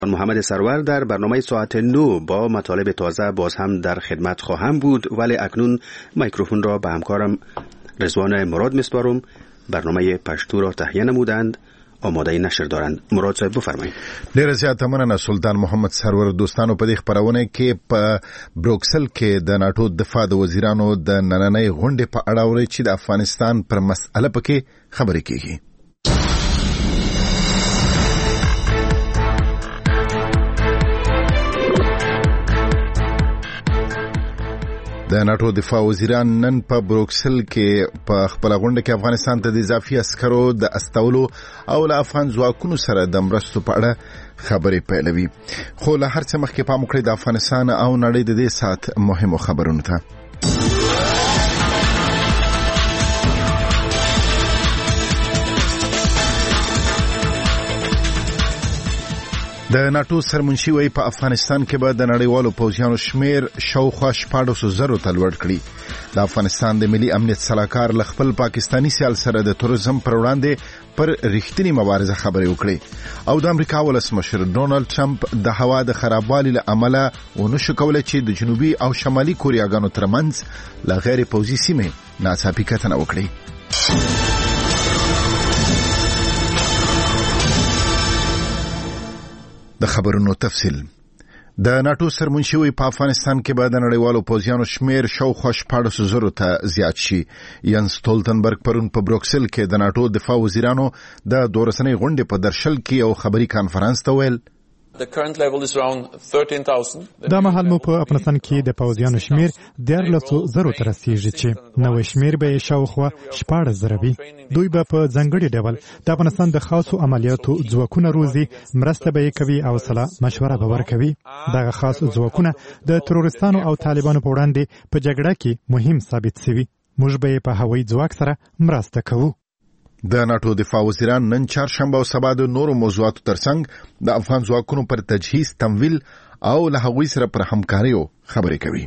محمد سرور در برنامه ساعت 9 با مطالب تازه باز هم در خدمت خواهم بود، ولی اکنون میکروفون را به همکارم رضوان مراد میسپارم. برنامه پشتو را تهیه نمودند، آماده نشر دارند. مراد صاحب بفرمایید. ډیره زیاته مننه سلطان محمد سرور. دوستانو په دې خبرونه کې په بروکسل کې د ناتو دفاع د وزیرانو د نننۍ غونډې په اړه اوري چې د افغانستان پر مسأله پکې خبرې کیږي. د ناتو دفاع وزیران نن په بروکسل کې په خپل غونډه کې افغانستان ته د اضافي عسکرو د استولو او له افغان ځواکونو سره د مرستو په اړه خبرې پیلوي. خو له هر څه مخکې پام وکړئ د افغانستان او نړۍ د دې ساعت مهمو خبرونو ته. د ناتو سرمنشي وی په افغانستان کې به د نړیوالو پوځیانو شمیر شاوخوا 14,000 ته لوړ کړي. د افغانستان د ملي امنیت سلاکار له خپل پاکستانی سیال سره د تروریزم پر وړاندې پر رښتینی مبارزه خبرې وکړي او د امریکا ولسمشر ډونالد ټرمپ د هوا د خرابوالي له امله ونشو کولای چې د جنوبي او شمالي کوریاګانو ترمنځ له غیر پوځي سیمې ناڅاپي کتنه وکړي. د خبرونو تفصیل. د ناتو سرمنشي په افغانستان کې به د نړیوالو پوځیانو شمیر شاوخوا 14,000 ته زیات شي. ینس ستولتنبرګ پرون په بروکسل کې د ناتو دفاع وزیرانو د 12 غونډې په درشل کې یو خبري کانفرنس ته ویل دا مهال مو په افغانستان کې د پوځیانو شمیر 13,000 ته رسیږي چې نو شمیر به شاوخوا 14,000 وي. دوی به په ځنګړي ډول د افغانستان د خاصو عملیاتو ځواکونه روزي، مرسته به کوي او سلا مشوره به ورکوي. دغه خاص ځواکونه د تروریستانو او طالبانو په وړاندې په جګړه کې مهم ثابت شوي. موږ به په هوایي ځواک سره مرسته کوو. د ناتو دفاع وزیران نن چهارشنبه او سبا د نورو موضوعاتو ترڅنګ د افغان ځواکونو پر تجهیز، تمویل او له هغوی سره پر همکاریو خبرې کوي.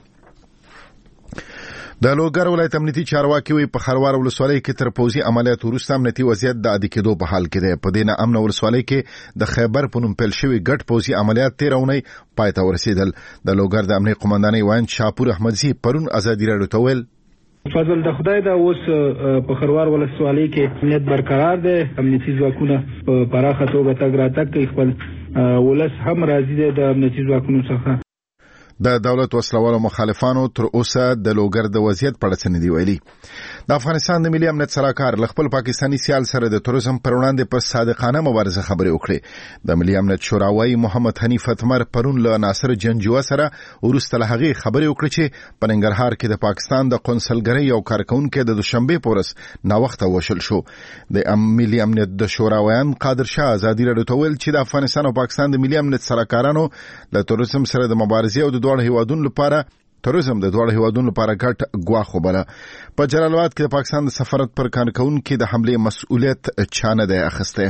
د لوګر ولایت امنیتي چارواکي وی په خروار ولسوالۍ کې تر پوځي عملیاتو وروسته امنیتي وضعیت د عادي کېدو په حال کې دی. په دې نه امن ولسوالۍ کې د خیبر په نوم پیل شوی ګډ پوځي عملیات 13 اونۍ پای ته ورسېدل. د لوګر د امنیت قومندانۍ وایي شاپور احمدزي پرون ازادي راډیو ته ویل فضل د خدای دا اوس په خروار ولسوالۍ کې امنیت برقرار دی. امنیتي ځواکونه په پراخه توګه تګ راتګ کوي. خپل ولس هم راضي دی د امنیتي ځواکونو څخه. د دولت وسلوالو مخالفانو تر اوسه د لوګر د وضعیت په اړه څه نه دی ویلي. د افغانستان د ملي امنیت سلاکار له خپل پاکستانی سیال سره د تروریزم پر وړاندې په صادقانه مبارزه خبرې وکړې. د ملي امنیت شورا وایي محمد حنیف اتمر پرون له ناصر جنجوه سره وروسته له هغې خبرې وکړې چې په ننګرهار کې د پاکستان د قونسلګرۍ یو کارکونکي د دوشنبې په ورځ ناوخته وشل شو. د ملي امنیت د شورا ویان قادر شاه ازادي راډیو ته ویل چې د افغانستان او پاکستان د ملي امنیت سلاکارانو له تروریزم سره د مبارزې او د دواړو هیوادونو لپاره ګډ ګواښ وبله. په جلال آباد کې د پاکستان د سفارت پر کارکونکي د حملې مسؤلیت چا نه دی اخیستی.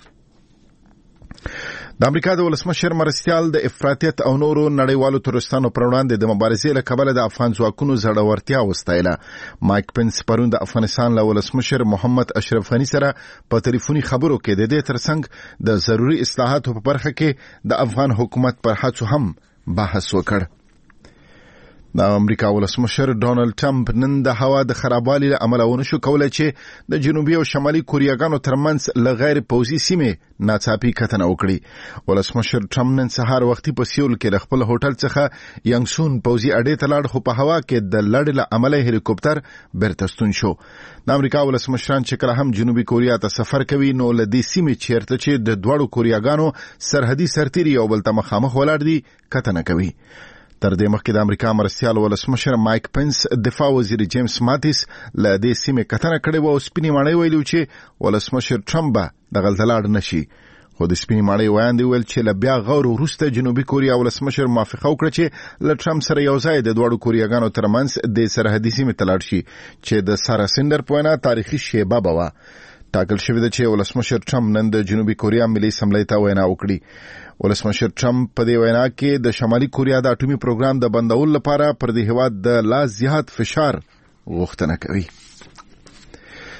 د امریکا د ولسمشر مرستیال د افراطیت او نورو نړیوالو تروریستانو پر وړاندې د مبارزې له کبله د افغان ځواکونو زړورتیا وستایله. مایک پنس پرون د افغانستان له ولسمشر محمد اشرف غني سره په ټلیفوني خبرو کې د دې ترڅنګ د ضروري اصلاحاتو په برخه کې د افغان حکومت پر هڅو هم بحث وکړ. د امریکا ولسمشر ډونالد ټرمپ نن د هوا د خرابوالي له امله ونشو کولای چې د جنوبي او شمالي کوریاګانو ترمنځ له غیر پوځي سیمې ناڅاپي کتنه وکړي. ولسمشر ټرمپ نن سهار وختي په سیول کې د خپل هوټل څخه ینګسون پوځي اډې ته لاړ، خو په هوا کې د لړ له امله هلیکوپټر بیرته ستون شو. د امریکا ولسمشران چې کله هم جنوبي کوریا ته سفر کوي نو له دې سیمې چیرته چې د دوړو کوریاګانو سرحدي سرتیري یو بل ته مخامخ ولاړ دي کتنه کوي. تر دې مخکې د امریکا مرستیال ولسمشر مایک پنس دفاع وزیر جیمز ماتیس له دې سیمې کتنه کړې و او سپینې ماڼۍ ویلي چې ولسمشر ټرمپ به دغلته لاړ نشي. خو د سپینې ماڼۍ ویاندې ویل چې له بیا غور وروسته جنوبي کوریا ولسمشر موافقه وکړه چې له ټرمپ سره یو ځای د دواړو کوریاګانو ترمنځ د سرحدي سیمې ته لاړ شي چې د سارا سندر په وینا تاریخي شیبه به وه. ټاکل شوې ده چې ولسمشر ټرمپ نن د جنوبي کوریا ملي اسمبلۍ ته وینا وکړي. ولسمشر ټرمپ په دې وینا کې د شمالي کوریا د اټومي پروګرام د بندولو لپاره پر دې هیواد د لا زیات فشار غوښتنه کوي.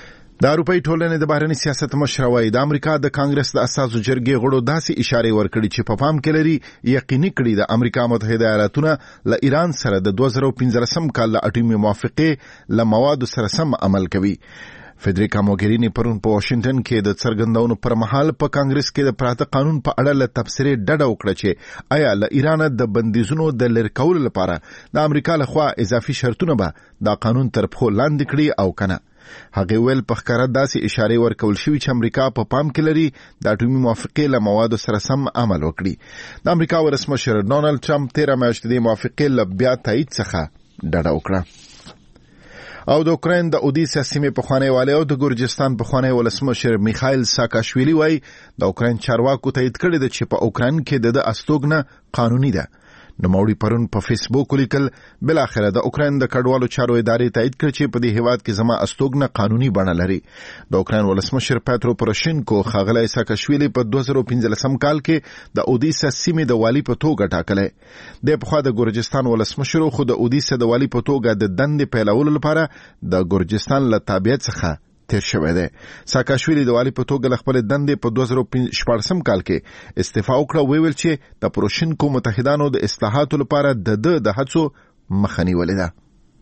د اروپای ټولنې د بهرنی سیاست مشر وايي د امریکا د کانګرس د اساسو جرګې غړو داسې اشاره ورکړي چې په پام کې لري یقیني کړي د امریکا متحده ایالاتونه له ایران سره د 2015 کال له اټومي موافقې له موادو سره سم عمل کوي. فدریکا موګرینی پرون په واشنگټن کې د څرګندونو پر مهال په کانګرس کې د پراته قانون په اړه له تبصرې ډډه وکړه چې آیا له ایران د بندیزونو د لرې کولو لپاره د امریکا لخوا اضافي شرطونه به دا قانون تر پښو لاندې کړي او کنه. هغه ویل په ښکاره داسې اشاره ورکول شوې چې امریکا په پام کې لري د اټومي موافقې له موادو سره سم عمل وکړي. د امریکا ولسمشر ډونالد ټرمپ 13 میاشتې د موافقې له بیا تایید څخه ډډه وکړه. او د اوکراین د اودیسا سیمې پخوانی والی او د ګورجستان پخوانی ولسمشر میخایل ساکاشویلی وایي د اوکراین چارواکو تایید کړی دی چې په اوکراین کې د استوګنه قانوني ده. نوموړي پرون په فیسبوک ولیکل بل اخره د اوکراین د کډوالو چارو ادارې تایید کړ چې په دې هیواد کې زما استوګنه قانوني بڼه لري. د اوکراین ولسمشر پاترو پوروشینکو ښاغلی ساکاشویلی په 2015 کال کې د اودیسا سیمې د والی په توګه ټاکلی. د پخوا د ګورجستان ولسمشر خو د اودیسا د والی په توګه د دندې پیلولو لپاره د ګورجستان له تابعیت څخه تیر شوی دی. ساکاشویلی د والی په توګه له خپل دندې په 2014 کال کې استعفا وکړه. ویل چې د پوروشینکو متحدانو د اصلاحاتو لپاره د هڅو مخه نیولې ده.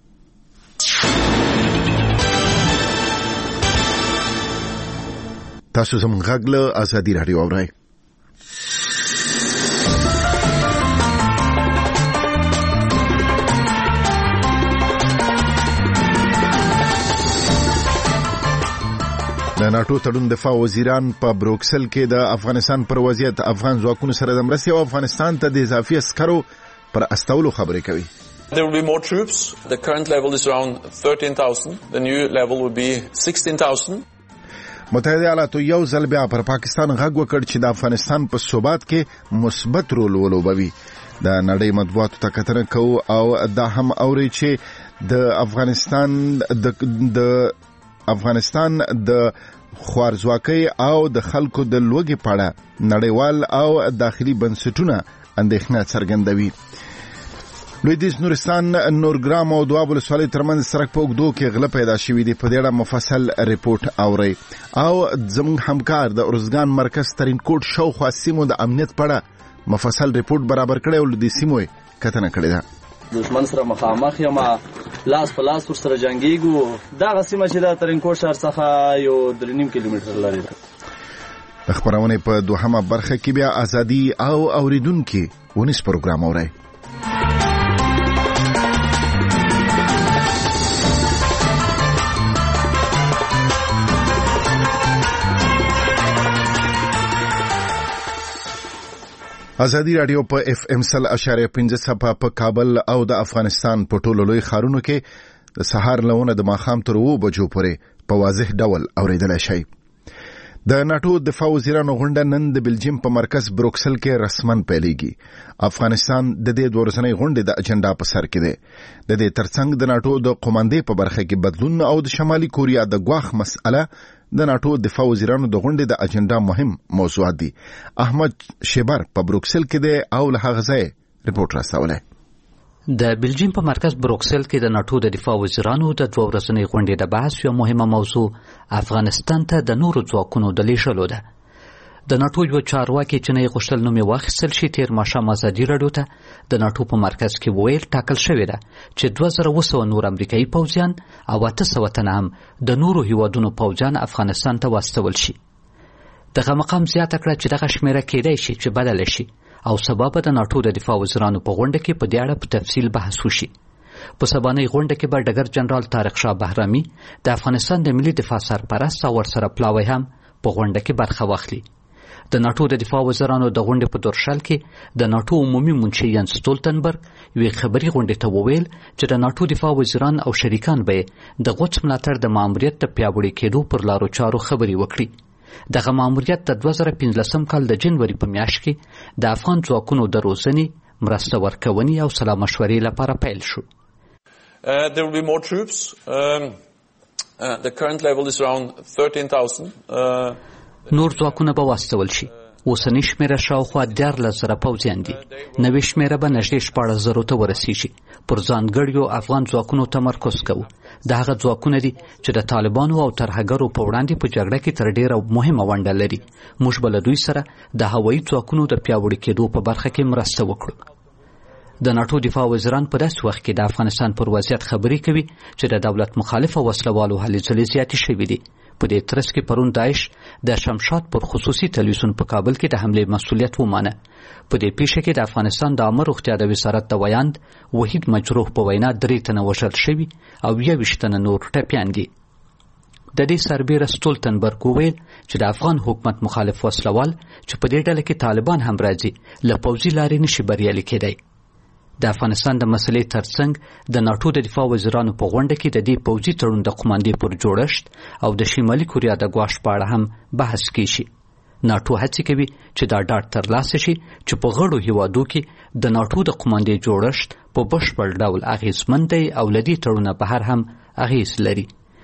تاسو زموږ غږ له ازادي راډیو اورئ. د ناتو تړون دفاع وزیران په بروکسل کې د افغانستان پر وضعیت افغان ځواکونو سره د مرستې او افغانستان ته د اضافي عسکرو پر استولو خبرې کوي. There will be more troops. The current level is around 13,000. The new level will be 16,000. متحده ایالاتو یو ځل بیا پر پاکستان غږ وکړ چې د افغانستان په ثبات کې مثبت رول ولوبوي. د نړۍ مطبوعاتو ته کتنه کوو او دا هم اوري چې د افغانستان د خوارځواکۍ او د خلکو د لوږې په اړه نړیوال او داخلي بنسټونه اندېښنه څرګندوي. لویدیځ نورستان نورګرام او دواب ولسوالۍ ترمنځ سړک په اوږدو کې غله پیدا شوې دي. په دې اړه مفصل ریپورت اورئ او زموږ همکار د ارزګان مرکز ترینکوټ شاوخوا سیمو د امنیت په اړه مفصل ریپورت برابر کړی او د سیمو کتنه کړې ده. دشمن سره مخامخ یم، لاس په لاس ورسره جنګیږو. دغه سیمه چې د ترینکوټ ښار څخه یو 3.5 کیلومتر لري ده. د خبرونې په دوهمه برخه کې بیا ازادي او اوریدونکو ونیس پروګرام اورئ. ازادي رادیو په اف ام 100.5 په کابل او د افغانستان په ټولو لوی ښارونو کې د سهار لونه د ماښام تر 2 بجو پورې په واضح ډول اوریدلای شئ. د ناتو دفاع وزیرانو غونډه نن د بلجیم په مرکز بروکسل کې رسمن پیلېږي. افغانستان د دې ورځنۍ غونډې د اجنډا په سر کې دی. د دې ترڅنګ د ناتو د قوماندې په برخه کې بدلون او د شمالي کوریا د ګواښ مسأله د ناتو دفاع وزیرانو د غونډې د اجنډا مهم موضوعات دي. احمد شیبر په بروکسل کې دی او له هغه ځای ریپورت راستولی. د بلجیم په مرکز بروکسل کې د ناتو د دفاع وزیرانو د 2 ورځنۍ غونډې د بحث یو مهمه موضوع افغانستان ته د نورو ځواکونو د لیږلو ده. د ناتو یو چارواکي چې نه غوښتل نوم یې واخیستل شي تیر ماښام ازادي راډیو ته د ناتو په مرکز کې ویل ټاکل شوې ده چې 2200 نور امریکایي پوځیان او 800 تنه هم د نورو هیوادونو پوځیان افغانستان ته واستول شي. دغه مقام زیاته کړه چې دغه شمیره کېدای شي چې بدله شي او سبب د ناتو د دفاع وزیرانو په غونډه کې په دې اړه په تفصیل بحث وشي. په سبانۍ غونډه کې به ډګر جنرال طارق شاه بهرامي د افغانستان د ملي دفاع سرپرست او ورسره پلاوی هم په غونډه کې برخه واخلي. د ناتو د دفاع وزیرانو د غونډې په دورشل کې د ناتو عمومي منشي ینس ستولتنبرګ یوې خبري غونډې ته وویل چې د ناتو دفاع وزیران او شریکان به د غوڅ ملاتړ د ماموریت د پیاوړي کېدو پر لارو چارو خبري وکړي. دغه ماموریت د 2015 کال د جنوري په میاشت کې د افغان ځواکونو د روزنې، مرسته ورکونې او سلا مشورې لپاره پیل شو. There will be more troops. The current level is around 13,000. نور ځواکونه به واستول شي. اوسنی شمیره شاوخوا 14,000 پوځیان دي. نوې شمیره به نږدې 14,000 ته ورسیږي. پر ځانګړیو افغان ځواکونو تمرکز کوو. دا هغه ځواکونه دي چې د طالبانو او ترهګرو په وړاندې په جګړه کې تر ډیره مهمه ونډه لري. موږ به له دوی سره د هوایي ځواکونو د پیاوړي کېدو په برخه کې مرسته وکړو. د ناټو دفاع وزیران په داسې وخت کې د افغانستان پر وضعیت خبرې کوي چې د دولت مخالفه وسلوالو هلې ځلې زیاتې شوې دي. په دې ترڅ کې پرون داعش د شمشاد پر خصوصي تلویزیون په کابل کې د حملې مسؤلیت ومانه. په دې پیښه کې د افغانستان د عامه روغتیا د وزارت د ویاند وحید مجروح په وینا 3 تنه وژل شوي او 21 تنه نور ټپیان دي. د دې سربیره سټولتنبرګ وویل چې د افغان حکومت مخالف وسلوال چې په دې ډله کې طالبان هم راځي له پوځي لارې نشي بریالي کېدی. د افغانستان د مسلې ترڅنګ د ناټو د دفاع وزیرانو په غونډه کې د دې پوځي تړون د قوماندې پر جوړښت او د شمالي کوریا د ګواښ په اړه هم بحث کیږي. ناټو هڅه کوي چې دا ډاډ ترلاسه شي چې په غړو هیوادو کې د ناټو د قوماندې جوړښت په بشپړ ډول اغیزمن دی او له دې تړونه بهر هم اغیز لري.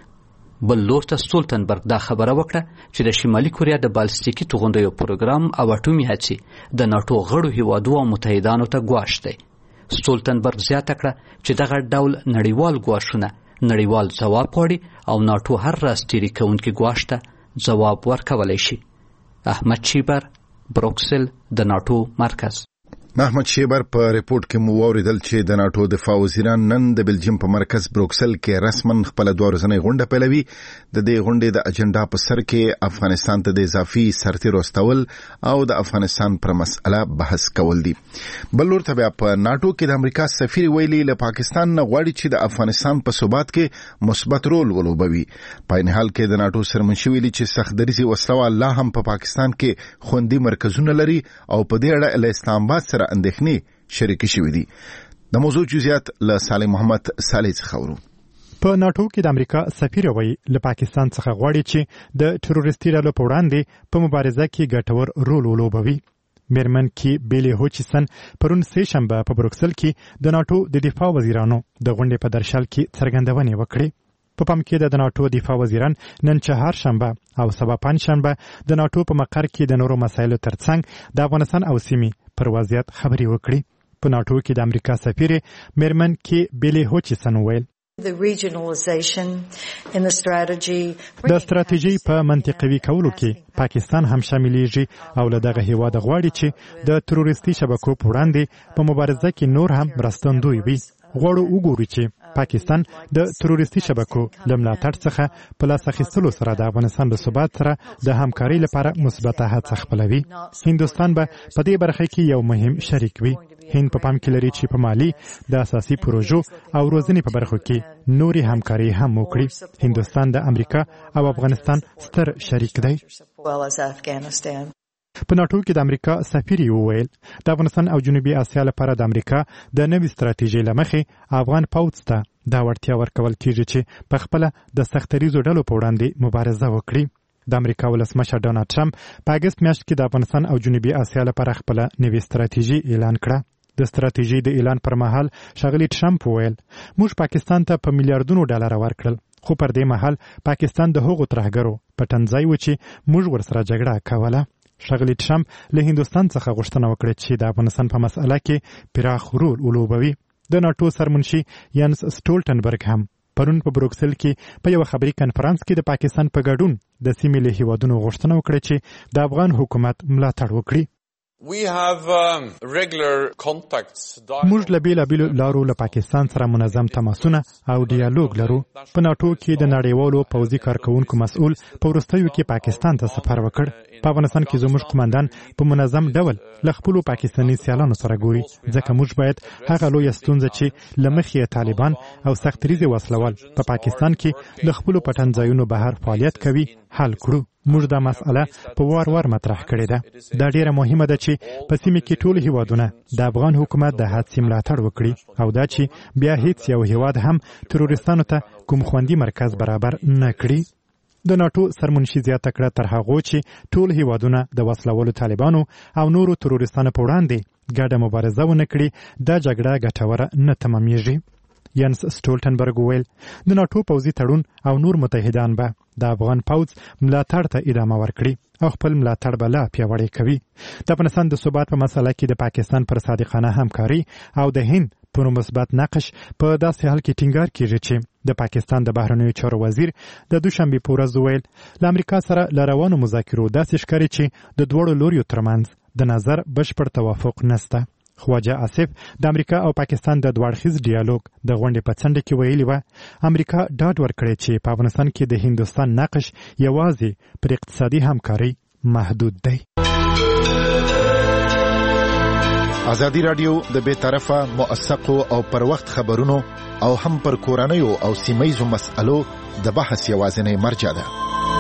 بل لور ته سټولتنبرګ دا خبره وکړه چې د شمالي کوریا د بالستیکي توغندیو پروګرام او اټومي هڅې د ناټو غړو هیوادو او متحدانو ته ګواښ دی. سټولتنبرګ زیاته کړه چې دغه ډول نړیوال ګواښونه نړیوال ځواب غواړي او ناټو هر راستيري کوونکي ګواښ ته ځواب ورکولی شي. احمد شیبر، بروکسل، د ناټو مرکز. احمد شیبر په ریپورت کې مو اوریدل چې د ناټو دفاع وزیران نن د بلجیم په مرکز بروکسل کې رسمن خپل 2 ورځنۍ غونډه پیلوي. د دې غونډې د اجنډا په سر کې افغانستان ته د اضافي سرتیرو استول او د افغانستان پر مسأله بحث کول دي. بل لور ته بیا په ناټو کې د امریکا سفیر ویلي له پاکستان نه غواړي چې د افغانستان په ثبات کې مثبت رول ولوبوي. په عین حال کې د ناټو سرمنشي ویلي چې سختدریزي وسلوال لا هم په پاکستان کې خوندي مرکزونه لري او په دې اړه له اسلام آباد سره اندېښنې شریکې شوې دي. د موضوع جزئیات له صالح محمد صالح څخه اورو. په ناټو کې د امریکا سفیر وایي له پاکستان څخه غواړي چې د تروریستي ډلو په وړاندې په مبارزه کې ګټور رول ولوبوي. میرمن کې بیلی هوچیسن پرون سه شنبه په بروکسل کې د ناټو د دفاع وزیرانو د غونډې په درشل کې څرګندونې وکړې. په پام کې د ناټو دفاع وزیران نن چهارشنبه او سبا پنجشنبه د ناټو په مقر کې د نورو مسایلو ترڅنګ د افغانستان او سیمې پر وضعیت خبرې وکړي. په ناټو کې د امریکا سفیر میرمن کې بیلی هوچیسن ویل د ستراتیژي په منطقوي کولو کې پاکستان هم شاملېږي او له دغه هیواد غواړي چې د تروریستي شبکو په وړاندې په مبارزه کې نور هم مرستندوی وي. غواړو وګورو چې پاکستان د تروریستي شبکو له ملاتړ څخه په لاس اخیستلو سره د افغانستان د ثبات سره د همکارۍ لپاره مثبته هڅه خپلوي. هندوستان به په دې برخه کې یو مهم شریک وي. هند په پام کې لري چې په مالی د اساسي پروژو او روزنې په برخو کې نوري همکاري هم وکړي. هندوستان د امریکا او افغانستان ستر شریک دی. په ناټو کې د امریکا سفیر وویل د افغانستان او جنوبي اسیا لپاره د امریکا د نوې ستراتیژۍ لمخې افغان پوځ ته دا وړتیا ورکول کیږي چې په خپل د سختریزو ډلو په وړاندې مبارزه وکړي. د امریکا ولسمشر ډونالد ټرمپ په اگست میاشت کې د افغانستان او جنوبي اسیا لپاره خپل نوې ستراتیژي اعلان کړه. د ستراتیژۍ د اعلان پر مهال ښاغلي ټرمپ وویل موږ پاکستان ته په میلیارډونو ډالر ورکړل خو پر دې مهال پاکستان د هغو ترهګرو په تنځای و چې موږ ورسره جګړه کوله. ښاغلي ټرمپ له هندوستان څخه غوښتنه وکړه چې د افغانستان په مسأله کې پراخ رول ولوبوي. د ناټو سرمنشي یانس سټولټنبرګ هم پرون په بروکسل کې په یو خبري کانفرنس کې د پاکستان په ګډون د سیمې له هیوادونو غوښتنه وکړه چې د افغان حکومت ملاتړ وکړي. موږ له بیلابیلو لارو له پاکستان سره منظم تماسونه او ډیالوګ لرو. په ناټو کې د نړیوالو پوځي کارکونکو مسؤل په وروستیو کې پاکستان ته سفر وکړ. په افغانستان کې زموږ قومندان په منظم ډول له خپلو پاکستاني سیالانو سره ګوري ځکه موږ باید هغه لویه ستونزه چې له مخې طالبان او سختریزي وسلوال په پاکستان کې له خپلو پټنځایونو بهر فعالیت کوي حل کړو. موږ دا مسأله په وار مطرح کړې ده. دا ډیره مهمه ده چې په سیمه کې ټول هیوادونه د افغان حکومت د هڅې ملاتړ وکړي او دا چې بیا هیڅ یو هیواد هم تروریستانو ته کوم خوندي مرکز برابر نه کړي. د ناټو سرمنشي زیاته کړه تر هغو چې ټول هیوادونه د وسلوالو طالبانو او نورو تروریستانو په وړاندې ګډه مبارزه ونه کړي دا جګړه ګټوره نه تمامېږي. یانس سټولټنبرګ ویل د ناټو پوځي تړون او نور متحدان به د افغان پوځ ملاتړ ته ادامه ورکړي او خپل ملاتړ به لا پیاوړی کوي. د افغانستان د ثبات په مسله کې د پاکستان پر صادقانه همکاري او د هند پر مثبت نقش په داسې حال کې ټینګار کیږي چې د پاکستان د بهرنیو چارو وزیر د دوشنبه په ورځ ویل له امریکا سره ل روانو مذاکرو داسې ښکاري چې د دوړو لوریو ترمنځ د نظر بشپړ توافق نشته. خواجه آصف د امریکا او پاکستان د دوړخیز ډیالوګ د غونډې په څنډه کې ویلي و امریکا ډاډ ورکړی چې په افغانستان کې د هندوستان نقش یوازې پر اقتصادي همکاري محدود دی. ازادي رادیو د بې طرفه موثقو او پر وخت خبرونو او هم پر کورنیو او سیمه‌یزو مسألو د بحث یوازینی مرجع ده.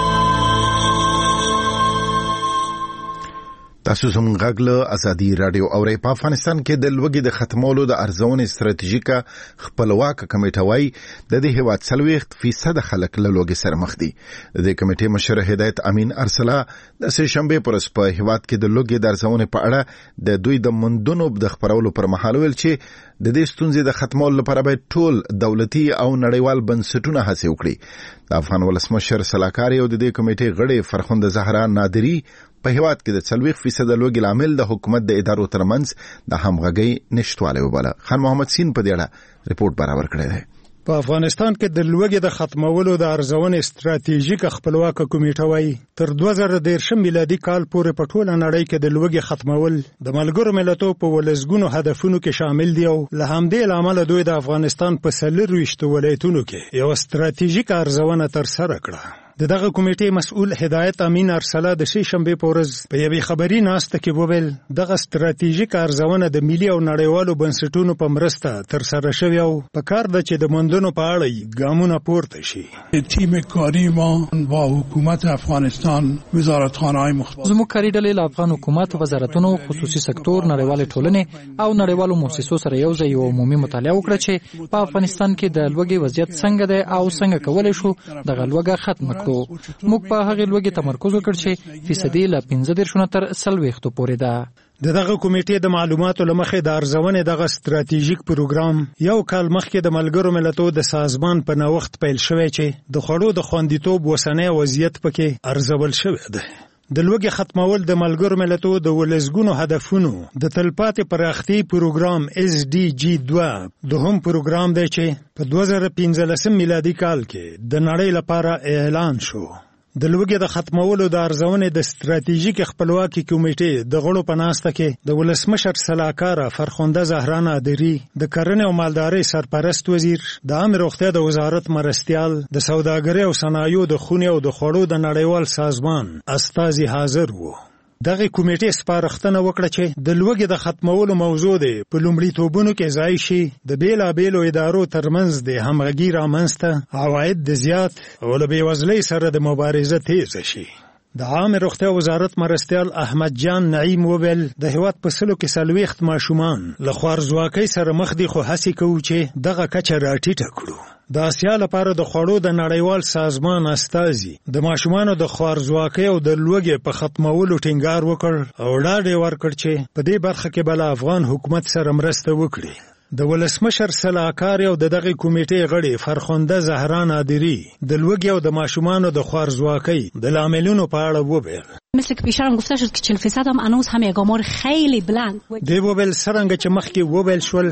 تاسو زموږ غږ له ازادي رادیو اورئ. په افغانستان کې د لوږې د ختمولو د ارزونې ستراتیژیکه خپلواکه کمیټه وايي د دې هیواد 40% خلک له لوږې سره مخ دي. د دې کمیټې مشر هدایت امین ارسلا د سه شنبه پر ورځ په هیواد کې د لوږې د ارزونې په اړه د دوی د مندونو د خبرولو پر مهال ویل چې د دې ستونزې د ختمولو لپاره باید ټول دولتي او نړیوال بنسټونه هڅه وکړي. د افغان ولسمشر سلاکار او د دې کمیټې غړي فرخنده زهرا نادری په هیواد کې د 40% لوږې لامل د حکومت د ادارو ترمنځ د همغږۍ نشټوالی وباله. خان محمد سین په دې اړه ریپورت برابر کړی دی. په افغانستان کې د لوږې د ختمولو د ارزونې ستراتیژیکه خپلواکه کمیټه وايي تر 2013 میلادي کال پورې په ټوله نړۍ کې د لوږې ختمول د ملګرو ملتونو په ولسګونو هدفونو کې شامل دي او له همدې لامل دوی د افغانستان په 24 ولایتونو کې یو ستراتیژیکه ارزونه ترسره کړه. دغه کمیټې مسؤل هدایت امین ارسلا د سه شنبه په ورځ په یوې خبري ناسته کې وویل دغه ستراتیژیک ارزونه د ملي او نړیوالو بنسټونو په مرسته ترسره شوې او په کار ده چې د مندونو په اړه ګامونه پورته شي. تیم کاری ما با حکومت افغانستان وزارتخانه‌های مختلف زموږ کاری ډلې له افغان حکومت وزارتونو خصوصي سکتور نړیوال ټولنې او نړیوالو مؤسسو سره یو ځای یو عمومي مطالعه وکړه چې په افغانستان کې د لوږې وضعیت څنګه دی او څنګه کولای شو دغه لوږه ختم کړو. موږ په هغه لوږې تمرکز وکړ چې فیصدي له 15 تر 40 پورې ده. دغه کمیټې د معلوماتو لمخې د ارزونې دغه ستراتیژیک پروګرام یو کال مخکې د ملګرو ملتونو د سازمان په نوښت پیل شوی چې د خوړو د خوندیتوب وسنۍ وضعیت پکې ارزول شوی دی. د لوږې ختمول د ملګرو ملتونو د ولسګونو هدفونو د تلپاتې پراختیا پروګرام SDG 2 دوهم پروګرام دی چې په 2015 میلادي کال کې د نړۍ لپاره اعلان شو. د لوږې د ختمولو د ارزونې د ستراتیژیک خپلواکي کمیټې د غړو په ناسته کې د ولسمشر سلاکار فرخنده زهرا نادری د کرنې او مالدارۍ سرپرست وزیر د عامه روغتیا د وزارت مرستیال د سوداګرۍ او صنایعو د خونې او د خوړو د نړیوال سازمان استازي حاضر وو. دغه کمیټې سپارښتنه وکړه چې د لوږې د ختمولو موضوع دی په لومړیتوبونو کې ځای شي د بیلابیلو ادارو ترمنځ د همغږي رامنځته عواید د زیات او له بېوزلۍ سره د مبارزه تیزه شي. د عامه روغتیا وزارت مرستیال احمد جان نعیم وویل د هیواد په 40 ماشومان له خوارځواکۍ سره مخ دي خو هڅې کوو چې دغه کچه راټیټه کړو. د آسیا لپاره د خوړو د نړیوال سازمان استازي د ماشومانو د خوارځواکۍ او د لوږې په ختمولو ټینګار وکړ او ډاډ یې ورکړ چې په دې برخه کې به له افغان حکومت سره مرسته وکړي. د ولسمشر سلاکار او دغه کمیټې غړي فرخنده زهرا نادری د لوږې او د ماشومانو د خوارځواکۍ د لاملونو په اړه وویل. مثل که پیشتر هم گفته شد که 40% هم هنوز هم یک آمار خیلی بلند. دی وویل څرنګه چې مخکې وویل شول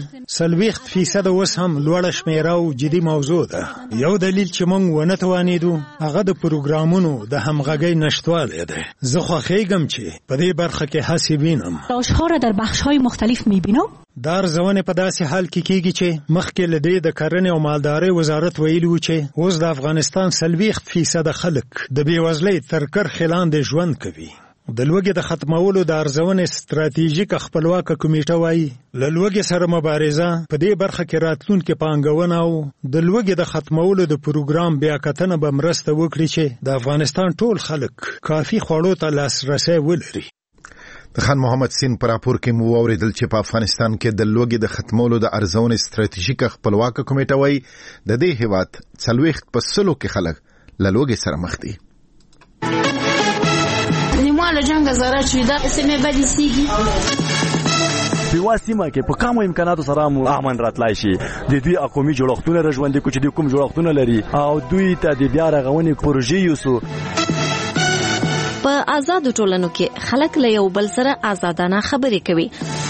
40% اوس هم لوړه شمیره او جدي موضوع ده. یو دلیل چې موږ ونه توانیدو هغه د پروګرامونو د همغږۍ نشتوالی ده. زه خوښیږم چې په دې برخه کې هڅې وینم. تلاش‌ها را در بخش‌های مختلف می‌بینم. دا ارزونه په داسې حال کې کیږي چې مخکې له دې د کرنې او مالدارۍ وزارت ویلي و چې اوس د افغانستان 40% خلک د بېوزلۍ تر کرښې لاندې ژوند کوي. د لوږې د ختمولو د ارزونې ستراتیژیک خپلواکه کمیټه وايي له لوږې سره مبارزه په دې برخه کې راتلونکې پانګونه او د لوږې د ختمولو د پروګرام بیاکتنه به مرسته وکړي چې د افغانستان ټول خلک کافي خوړو ته لاسرسی ولري. د خان محمد سین پر راپور کې مو اوریدل چې په افغانستان کې د لوږې د ختمولو د ارزونې ستراتیژیک خپلواکه کمیټه وايي د دې هیواد 40% کې خلک له لوږې سره مخ دي. نیمه له جنگ زاره چیده اسمه بدی سیگی سیوا سیمه کې په کومو امکاناتو سره امن راتلای شي. د دوی قومي جوړښتونه رژوندي کوم چې د کوم جوړښتونه لري او دوی ته د بیا رغونې پروژې یوسو. په آزاد ټولنو کې خلک له یو بل سره آزادانه خبرې کوي.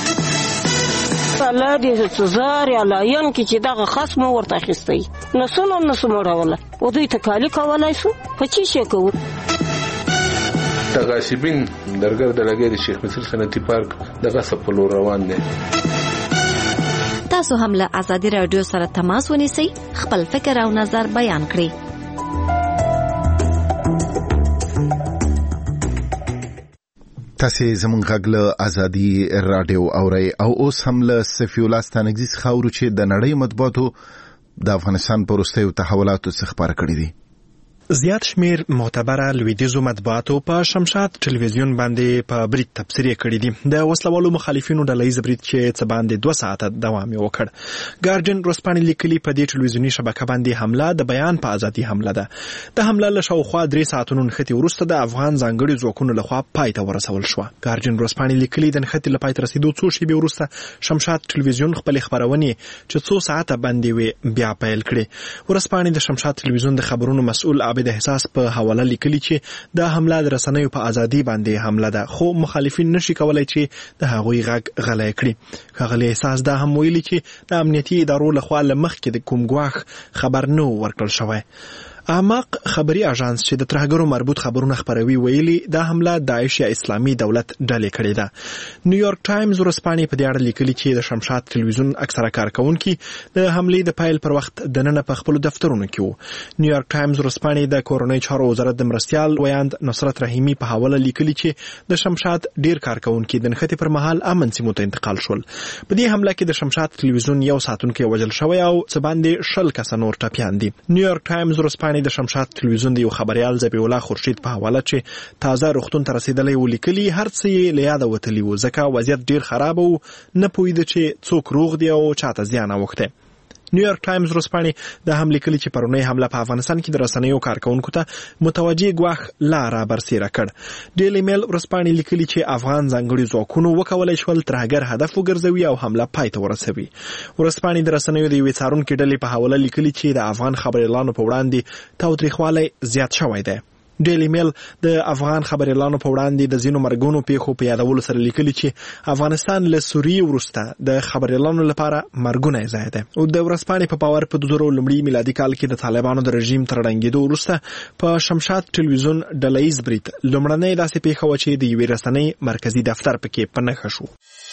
الله دې سزار یا لاین کې چې دغه خاص مو ورته اخیستی نسلو موړوله او دوی ته کالی کولای شو په چی شي کوو. تغاشبین درګر د لګي د شیخ مصر صنعتي پارک دغه سپلو روان دي. تاسو هم له آزادي رادیو سره تماس ونیسئ، خپل فکر او نظر بیان کړئ. تاسو زمونږ غږ له آزادي رادیو اورئ او اوس هم له سفی الله ستانګزي خاورو چې د نړۍ مطبوعاتو د افغانستان پر وروستیو تحولاتو څخه خبر کړی دي. زیات شمیر معتبره لویدیزو مطبوعاتو په شمشاد ټلویزیون باندې په بریټ تبصرې کړې دي. د وسلوالو مخالفینو ډلهییز بریټ چې څه باندې 2 ساعته دوام وکړ. ګارډین ورځپاڼې لیکلي په دې ټلویزیونی شبکه باندې حمله د بیان په ازادي حمله ده. د حمله له شاوخوا 3 ساعتونو نښتې وروسته د افغان ځانګړي ځواکونو لخوا پای ته ورسول شو. ګارډین ورځپاڼې لیکلي د نښتې له پای ته رسیدو څو شېبې وروسته شمشاد ټلویزیون خپل خبرونه چې 2 ساعته باندې بیا پیل کړې. ورځپاڼې د شمشاد ټلویزیون د خبرونو مسؤل عابد احساس په حواله لیکلي چې د حمله د رسنیو په ازادي باندې حمله ده، خو مخالفین نشي کولای چې د هغوی غږ غلی کړي. ښاغلی احساس دا هم ویلي چې د امنیتي ادارو لخوا له مخکې د کوم ګواښ خبر نه ورکړل شوی. احمق خبري اژانس چې د ترهګرو مربوط خبرونه خبروي ویلي دا حمله داعش یا اسلامي دولت ډلې کړې ده. نیویارک ټایمز ورځپاڼې په دې اړه لیکلي چې د شمشاد ټلویزیون اکثره کارکونکي د حملې د پیل پر وخت دننه په خپل دفترونو کې وو. نیویارک ټایمز ورځپاڼې د کورنۍ چارو وزارت د مرستيال ویاند نصرت رحیمی په حواله لیکلي چې د شمشاد ډیر کارکونکي د نښتې پر مهال امن سیمو ته انتقال شول. په دې حمله کې د شمشاد ټلویزیون یو ساتونکی وژل شوی او څه باندې 20 کس نور ټپیان دي. نیویارک ټایمز ورځپاڼې د شمشاد ټلویزیون د یو خبريال ذبیح الله خورشید په حواله چې تازه روغتون ته رسیدلی و لیکلي هر څه یې له یاده وتلي و ځکه وضعیت ډیر خراب و، نه پوهېده چې څوک روغ دی او چاته زیان اوښتی. نیویارک ټایمز ورځپاڼې د هم لیکلي چې پرونی حمله په افغانستان کې د رسنیو کارکونکو ته متوجه ګواښ لاره برسېره کړ. ډیلی میل ورځپاڼې لیکلي چې افغان ځانګړي ځواکونو وکولای شول ترهګر هدف وګرځوي او حمله پای ته ورسوي. ورځپاڼې د رسنیو د یوې څارونکي ډلې په حواله لیکلي چې د افغان خبريالانو په وړاندې تاوتریخوالی زیات شوی دی. ډیلی میل د افغان خبريالانو په وړاندې د ځینو مرګونو پیښو په یادولو سره لیکلي چې افغانستان له سوریې وروسته د خبريالانو لپاره مرګونه ځای دی. او د ورځپاڼې په باور په 2000 میلادي کال کې د طالبانو د رژیم تر ړنګېدو وروسته په شمشاد ټلویزیون ډلهییز بریټ لومړنۍ داسې پیښه وه چې د یوې رسنۍ مرکزي دفتر پکې په نښه شو.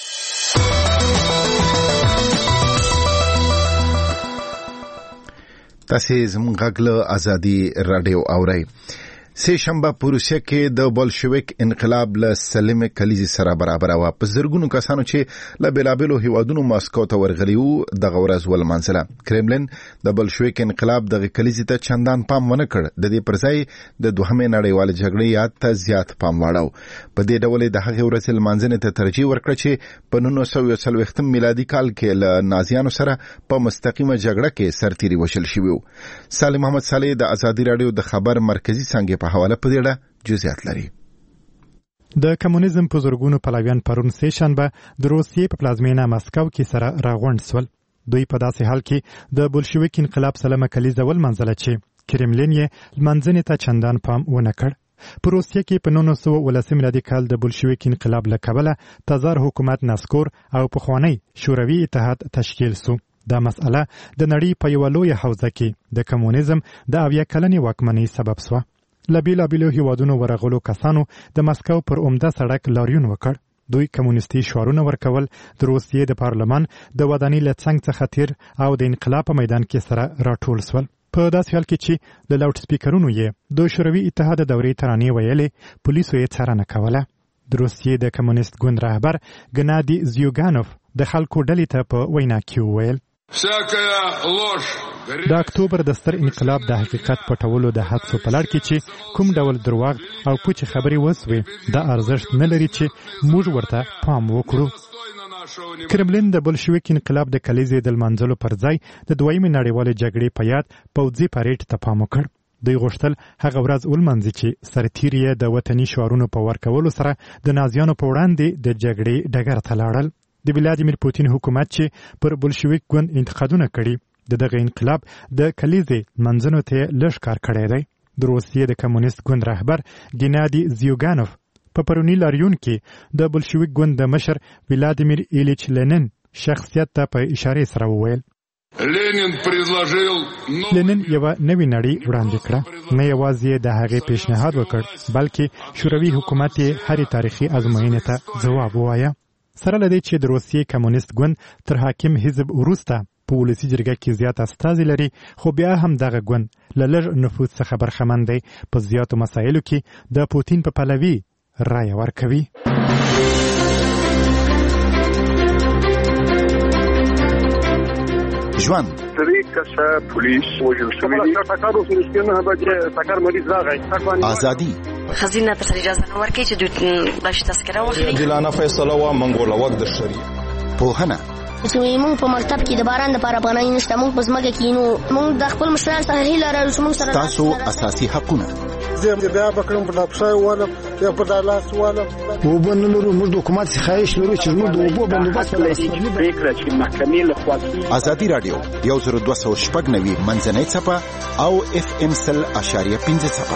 تاسو زموږ غږ له آزادي رادیو اورئ. سه شنبه په روسیه کې د بولشویک انقلاب له سلمه کلیزي سره برابر و. په زرګونو کسانو چې له بلابلو هیوادونو ماسکو ته ورغلي وو د غورز ولمنځله. کرملین د بولشویک انقلاب د کلیزي ته چندان پام ونه کړ. د دې پرځای د دوهمې نړیوالې جګړې یاد ته زیات پام واړو. په دې ډول د هغې ورځې لمانځنې ته ترجیح ورکړه چې په 1940 میلادي کال کې له نازیانو سره په مستقیمه جګړه کې سرتیري وشل شوی و. سالم محمد صالح د آزادي رادیو د خبر مرکزی څنګه په حواله په دې جزئیات لري. د کمونیزم په زورګونو پلویان پرون سه شنبه د روسیې په پلازمینه مسکو کې سره راغونډ سول. دوی په داسې حال کې د بولشویک انقلاب سلمه کلیزه ولمنځله چې کرملین یې لمانځنې ته چندان پام ونه کړ. په روسیه کې په 1919 میلادي کال د بولشویک انقلاب له کبله تزار حکومت نسکور او پخوانی شوروي اتحاد تشکیل سو. دا مسأله د نړۍ په یو لوی حوزه کې د کمونیزم د 80 کلنې واکمنۍ سبب سوه. لبیلا بیلو هیوادونو ورغلو کسانو د مسکو پر عمده سړک لاریون وکړ. دوی کمونیستي شعارونه ورکول. د روسیې د پارلمان د ودانۍ له څنګ څخه تیر او د انقلاب په میدان کې سره راټول سول. په داسې حال کې چې د لاوډ سپیکرونو یې د شوروي اتحاد دورې ترانې ویلې، پولیسو یې څارنه کوله. د روسیې د کمونیست ګوند رهبر ګنادي زیوګانوف د خلکو ډلې ته په وینا کې وویل د اکتوبر د ستر انقلاب د حقیقت پټولو د هڅو په لړ کې چې کوم ډول درواغ او پوچې خبرې وسوې دا ارزښت نه لري چې موږ ورته پام وکړو. کرملین د بولشویک انقلاب د کلیزې د لمانځلو پر ځای د دویمې نړیوالې جګړې په یاد پوځي پریډ ته پام وکړ. دوی غوښتل هغه ورځ ولمانځي چې سرتیري یې د وطني شعارونو په ورکولو سره د نازیانو په وړاندې د جګړې ډګر ته لاړل. د ولادیمیر پوتین حکومت چې پر بولشویک ګوند انتقادونه کړي دغه انقلاب د کلیزې منځنو ته لږ کار کړی دی. د روسیې د کمونیست ګوند رهبر ګینادي زیوګانوف په پرونی لاریون کې د بولشویک ګوند د مشر ولادیمیر ایلیچ لینین شخصیت ته په اشاره سره وویل لینین یوه نوې نړۍ وړاندې کړه، نه یوازې د هغې پیشنهاد وکړ بلکې شوروي حکومت یې هرې تاریخي ازموینې ته ځواب ووایه. سره له دې چې د روسیې کمونیست ګوند تر حاکم حزب وروسته په ولسي جرګه کې زیات استازي لري، خو بیا هم دغه ګوند له لږ نفوذ څخه برخمن دی. په زیاتو مسایلو کې د پوتین په پلوي رایه ورکوي. ژوند ازادي خزینه ته اجازه نه ورکړي چې دوی بلش تذکره واخلي. عادلانه فیصله وا منګول وخت د شریعت پوهنه چې موږ په مکتب کې د باران لپاره پناه نشته، موږ په ځمکه کې نو موږ د خپل مشرانو څخه هیله لرو چې موږ سره تاسو اساسي حقونه زه بیا بکرم په لاپشای والا یا په دالاس والا وبنلو موږ د حکومت خواهش لرو چې موږ د وبو بندوبست فکر چې محکمې له خوا ازادي رادیو 10290 منځنۍ صفه او FM 100.5 صفه.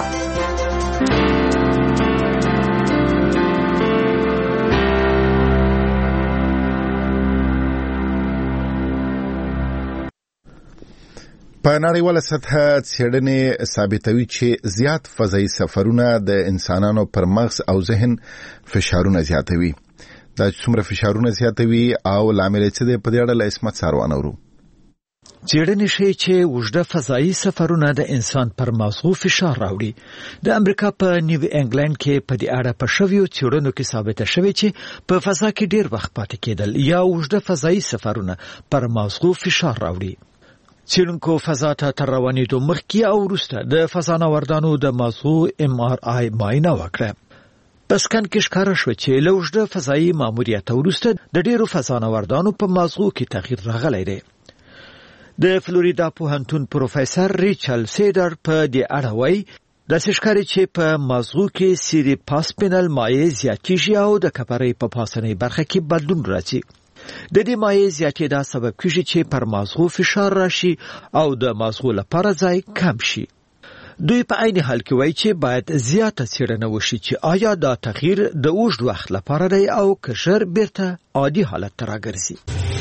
په نړیواله سطحه څېړنې ثابتوي چې زیات فضایي سفرونه د انسانانو پر مغز او ذهن فشارونه زیاتوي. دا څومره فشارونه زیاتوي او لامل یې څه دی، په دې اړه له عصمت ساروان اورو. څېړنې ښیي چې اوږده فضایي سفرونه د انسان پر مغزو فشار راوړي. د امریکا په نیو انګلند کې په دې اړه په شویو څېړنو کې ثابته شوې چې په فضا کې ډېر وخت پاتې کېدل یا اوږده فضایي سفرونه پر مغزو فشار راوړي. څېړونکو فضا ته تر روانېدو مخکې او وروسته د فضانوردانو د مغزو MRI معاینه وکړه. په سکن کې ښکاره شوه چې له اوږده فضایي ماموریت وروسته د ډېرو فضانوردانو په مغزو کې تغییر راغلی دی. د فلوریدا پوهنتون پروفیسور ریچل سیډر په دې اړه وایي داسې ښکاري چې په مغزو کې سیریپاسپینل مایع زیاتېږي او د کپرۍ په پاسنۍ برخه کې بدلون راځي. د دې مایع زیاتېدا سبب کېږي چې پر مغزو فشار راشي او د مغزو لپاره ځای کم شي. دوی په عین حال کې وایي چې باید زیاته څېړنه وشي چې آیا دا تغییر د اوږد وخت لپاره دی او که ژر بیرته عادي حالت ته راګرځي.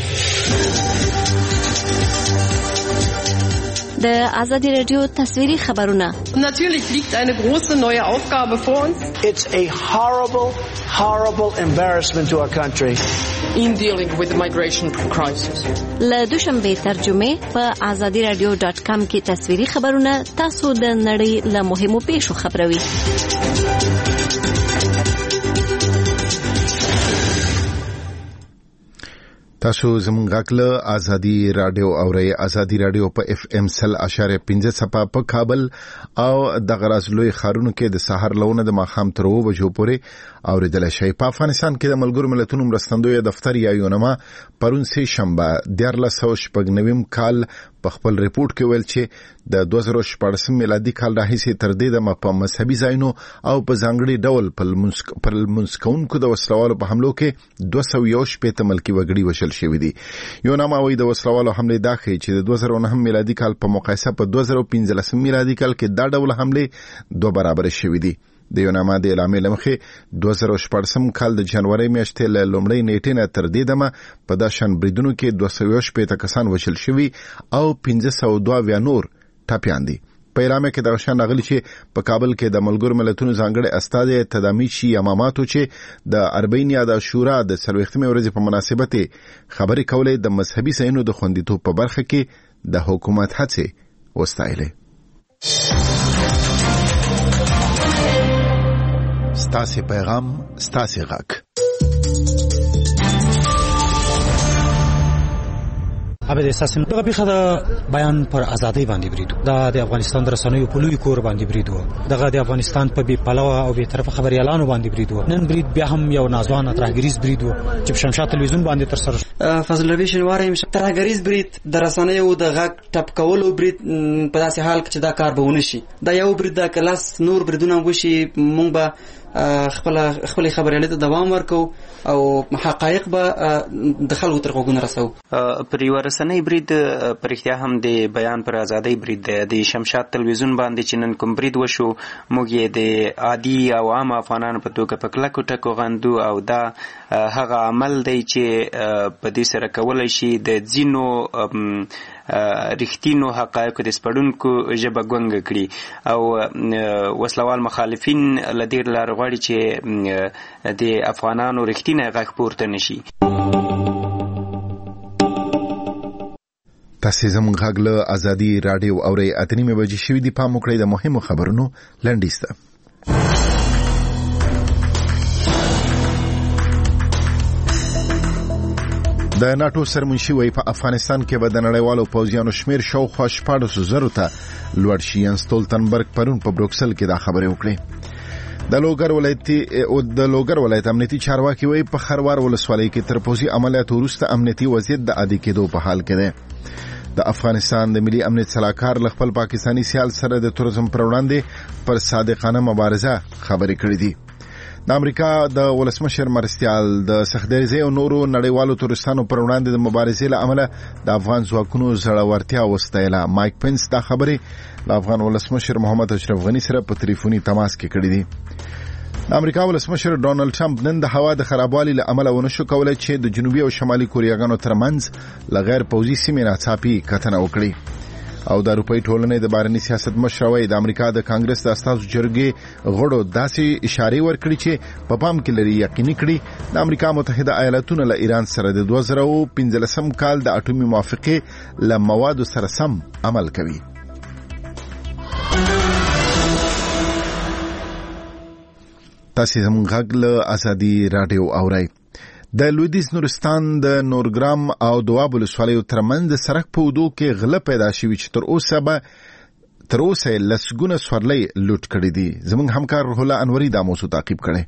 د ازادي رادیو تصویري خبرونه. Natürlich liegt eine große neue Aufgabe vor uns. It's a horrible embarrassment to our country. In dealing with the migration crisis. له دوشنبه ترجمه په azadiradio.com کې تصویري خبرونه تاسو د نړۍ له مهمو پیښو خبروي. تاسو زموږ غاکله ازادي رادیو اورئ. ازادي رادیو په FM 100.5 صفه په کابل او د غراز لوی خارونو کې د سحر لونه د ماخام تر 2 بجو پورې اوریدل شي. په افغانستان کې د ملګرو ملتونو مرستندوی دفتر یا یونما پرون سه شنبه 1499 کال په خپل ریپورت کې ویل چې د 2014 میلادي کال راهیسې تر دې د په مذهبي ځایونو او په ځانګړي ډول په منسکونکو د وسلوالو په حملو کې 211 ملکی وګړي وشل شوی دي. یونما وايي د وسلوالو حمله دا ښیي چې د 2009 میلادي کال په مقایسه په 2015 میلادي کال کې دا ډول حمله 2 برابر شوی دي. د یونما د اعلامیې لمخې 2014 کال د جنوري میاشتې له لومړۍ نیټې نه تر دې دمه په داشن بریدونو کې 218 کسان وشل شوي او 502 نور ټپیان دي. په اعلامیه کې د شان راغلي چې په کابل کې د ملګرو ملتونو ځانګړي استازي تدامیشي اماماتو چې د اربعین یا د شورا د 30مې ورځې په مناسبت خبرې کولې د مذهبي ځایونو د خوندیتوب په برخه کې د حکومت هڅې وستایلې. ستاسې پیغام ستاسې غږ. ابد اساسن دغه پیخه د بیان پر ازادۍ باندې بریدو دا د افغانستان د رسنیو په لوی کور باندې بریدو دغه د افغانستان په بي پلوه او به طرفه خبريالانو باندې بریدو نن برید بیا هم یو نازوان ترهګریز بریدو چې په شمشاد تلویزیون باندې تر سره فضل ربی شنواری ترهګریز برید د رسنیو د غږ ټپ کولو برید په داسې حال کې چې دا کار به ونشي دا یو برید د کلاس نور بریدونه وشي مونږ به خپل خبريالۍ ته دوام ورکو او حقایق به د خلکو تر غوږونو رسو. پر یو رسنۍ برید پرختیا هم د بیان پر ازادۍ برید د شمشاد تلویزیون باندې چې نن کوم برید وشو موږ یې د عادي او عام افغانانو په توګه په کلکو ټکو غندو او دا هغه عمل دی چې په دې سره کولی شي د ځینو رښتینو حقایقو د سپړونکو ژبه ګونګه کړي او وسلوال مخالفین له دې لارې غواړي چې د افغانانو رښتینی غږ پورته نشي. تاسې زموږ غږ له ازادي راډیو اورئ. 8:30 بجې شوي دي. پام وکړئ د مهمو خبرونو لنډیز ته. د ناتو سرمنشي وایي په افغانستان کې به د نړیوالو پوځیانو شمیر شاوخوا 14,000 ته لوړ شي. ین ستولتنبرګ پرون په بروکسل کې دا خبرې وکړې. د لوګر ولایت امنیتي چارواکي وایي په خروار ولسوالۍ کې تر پوځي عملیاتو وروسته امنیتي وضعیت د عادي کېدو په حال کې دی. د افغانستان د ملي امنیت صلاحکار له خپل پاکستاني سیال سره د تورزم پر وړاندې پر صادقانه مبارزه خبرې کړې دي. د امریکا د ولسمشر مرستیال د سختدریزۍ او نورو نړیوالو تورستانو پر وړاندې د مبارزې له امله د افغان ځواکونو زړورتیا وستایله. مایک پنس دا خبرې د افغان ولسمشر محمد اشرف غني سره په ټلیفوني تماس کې کړې دي. د امریکا ولسمشر ډونالد ټرمپ نن د هوا د خرابوالي له امله ونشو کولای چې د جنوبي او شمالي کوریاګانو ترمنځ له غیر پوځي سیمې ناڅاپي کتنه وکړي. او د اروپای ټولنې د بهرني سیاست مشر د امریکا د کانګرس د اساسو جرګې غړو داسې اشاره ورکړي چې په پام کې لري یقیني کړي د امریکا متحده ایالاتونو له ایران سره د 2015 کال د اټومي موافقې له موادو سره سم عمل کوي. تاسې زموږ غږ له ازادي راډیو اورئ. د لویدیځ نورستان د نورګرام او دواب ولسوالیو ترمنځ د سړک په اوږدو کې غله پیدا شوي چې تر اوسه لسګونه سورلۍ لوټ کړي دي. زموږ همکار روح الله انوري دا موضوع تعقیب کړی.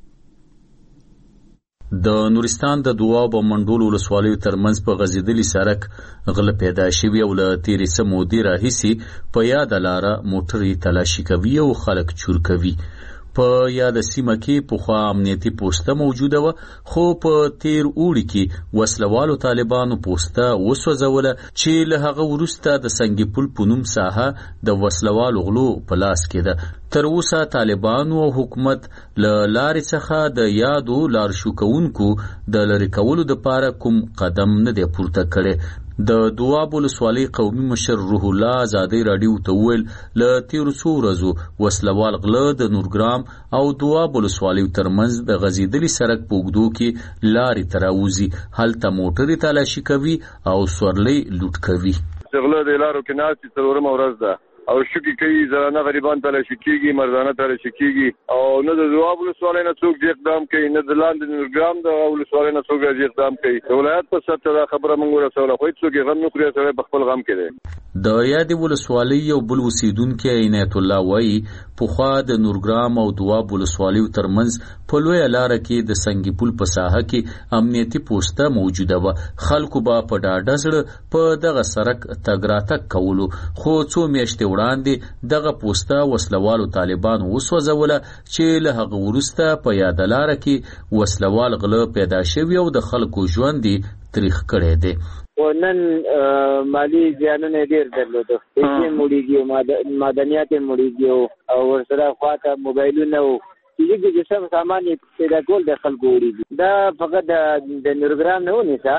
د نورستان د دواب او منډول ولسوالیو ترمنځ په غځېدلي سړک غله پیدا شوي او له تېرې څه مودې راهیسې په یاده لاره موټرې تلاشي کوي او خلک چور کوي. په یاده سیمه کې پخوا امنیتي پوسته موجوده وه، خو په تیر اوړي کې وسلوالو طالبانو پوسته وسوځوله چې له هغه وروسته د سنګي پل په نوم ساحه د وسلوالو غلو په لاس کې ده. تر اوسه طالبانو او حکومت له لارې څخه د یادو لارښو کوونکو د لرې کولو دپاره کوم قدم نه دی پورته کړی. د دواب ولسوالۍ قومي مشر روح الله ازادي راډیو ته وویل له تیرو څو ورځو وسلوال غله د نورګرام او دواب ولسوالیو ترمنځ د غځېدلي سړک په اوږدو کې لارې ته راوځي، هلته موټرې تلاشي کوي او سورلۍ لوټ کوي. غله د لارو کې ناستې څلورمه ورځ ده او شوکې کوي، زرانه غریبان تلاشي کېږي، مردانه تلاشي کېږي او نه د دواب ولسوالۍ نه څوک دې اقدام کوي، نه د لاندې نورګرام د ولسوالۍ نه څوک دې اقدام کوي. د ولایت په سطح دا خبره موږ ورسوله، خو هېڅوک یې غم نه خوري، سړی په خپل غم کې دی. د یادې ولسوالۍ یو بل اوسیدونکی عنایت الله وایي پخوا د نورګرام او دواب ولسوالیو ترمنځ په لویه لاره کې د سنګي پل په ساحه کې امنیتي پوسته موجوده وه. خلکو به په ډاډه زړه په دغه سړک تګ راتګ کولو، خو څو میاشتې وړاندې دغه پوسته وسلوالو طالبانو وسوځوله چې له هغه وروسته په یاده لاره کې وسلوال غله پیدا شوي او د خلکو ژوند تریخ کړی دی. نن مالی زیانونه ډیر درلودو، پیسې مړیږي، معدنیات مړیږي او ورسره خواته موبایلونه او چې سم سامان پیدا کول د خلکو وړي. دا فقط د نورګرام نه ونیسه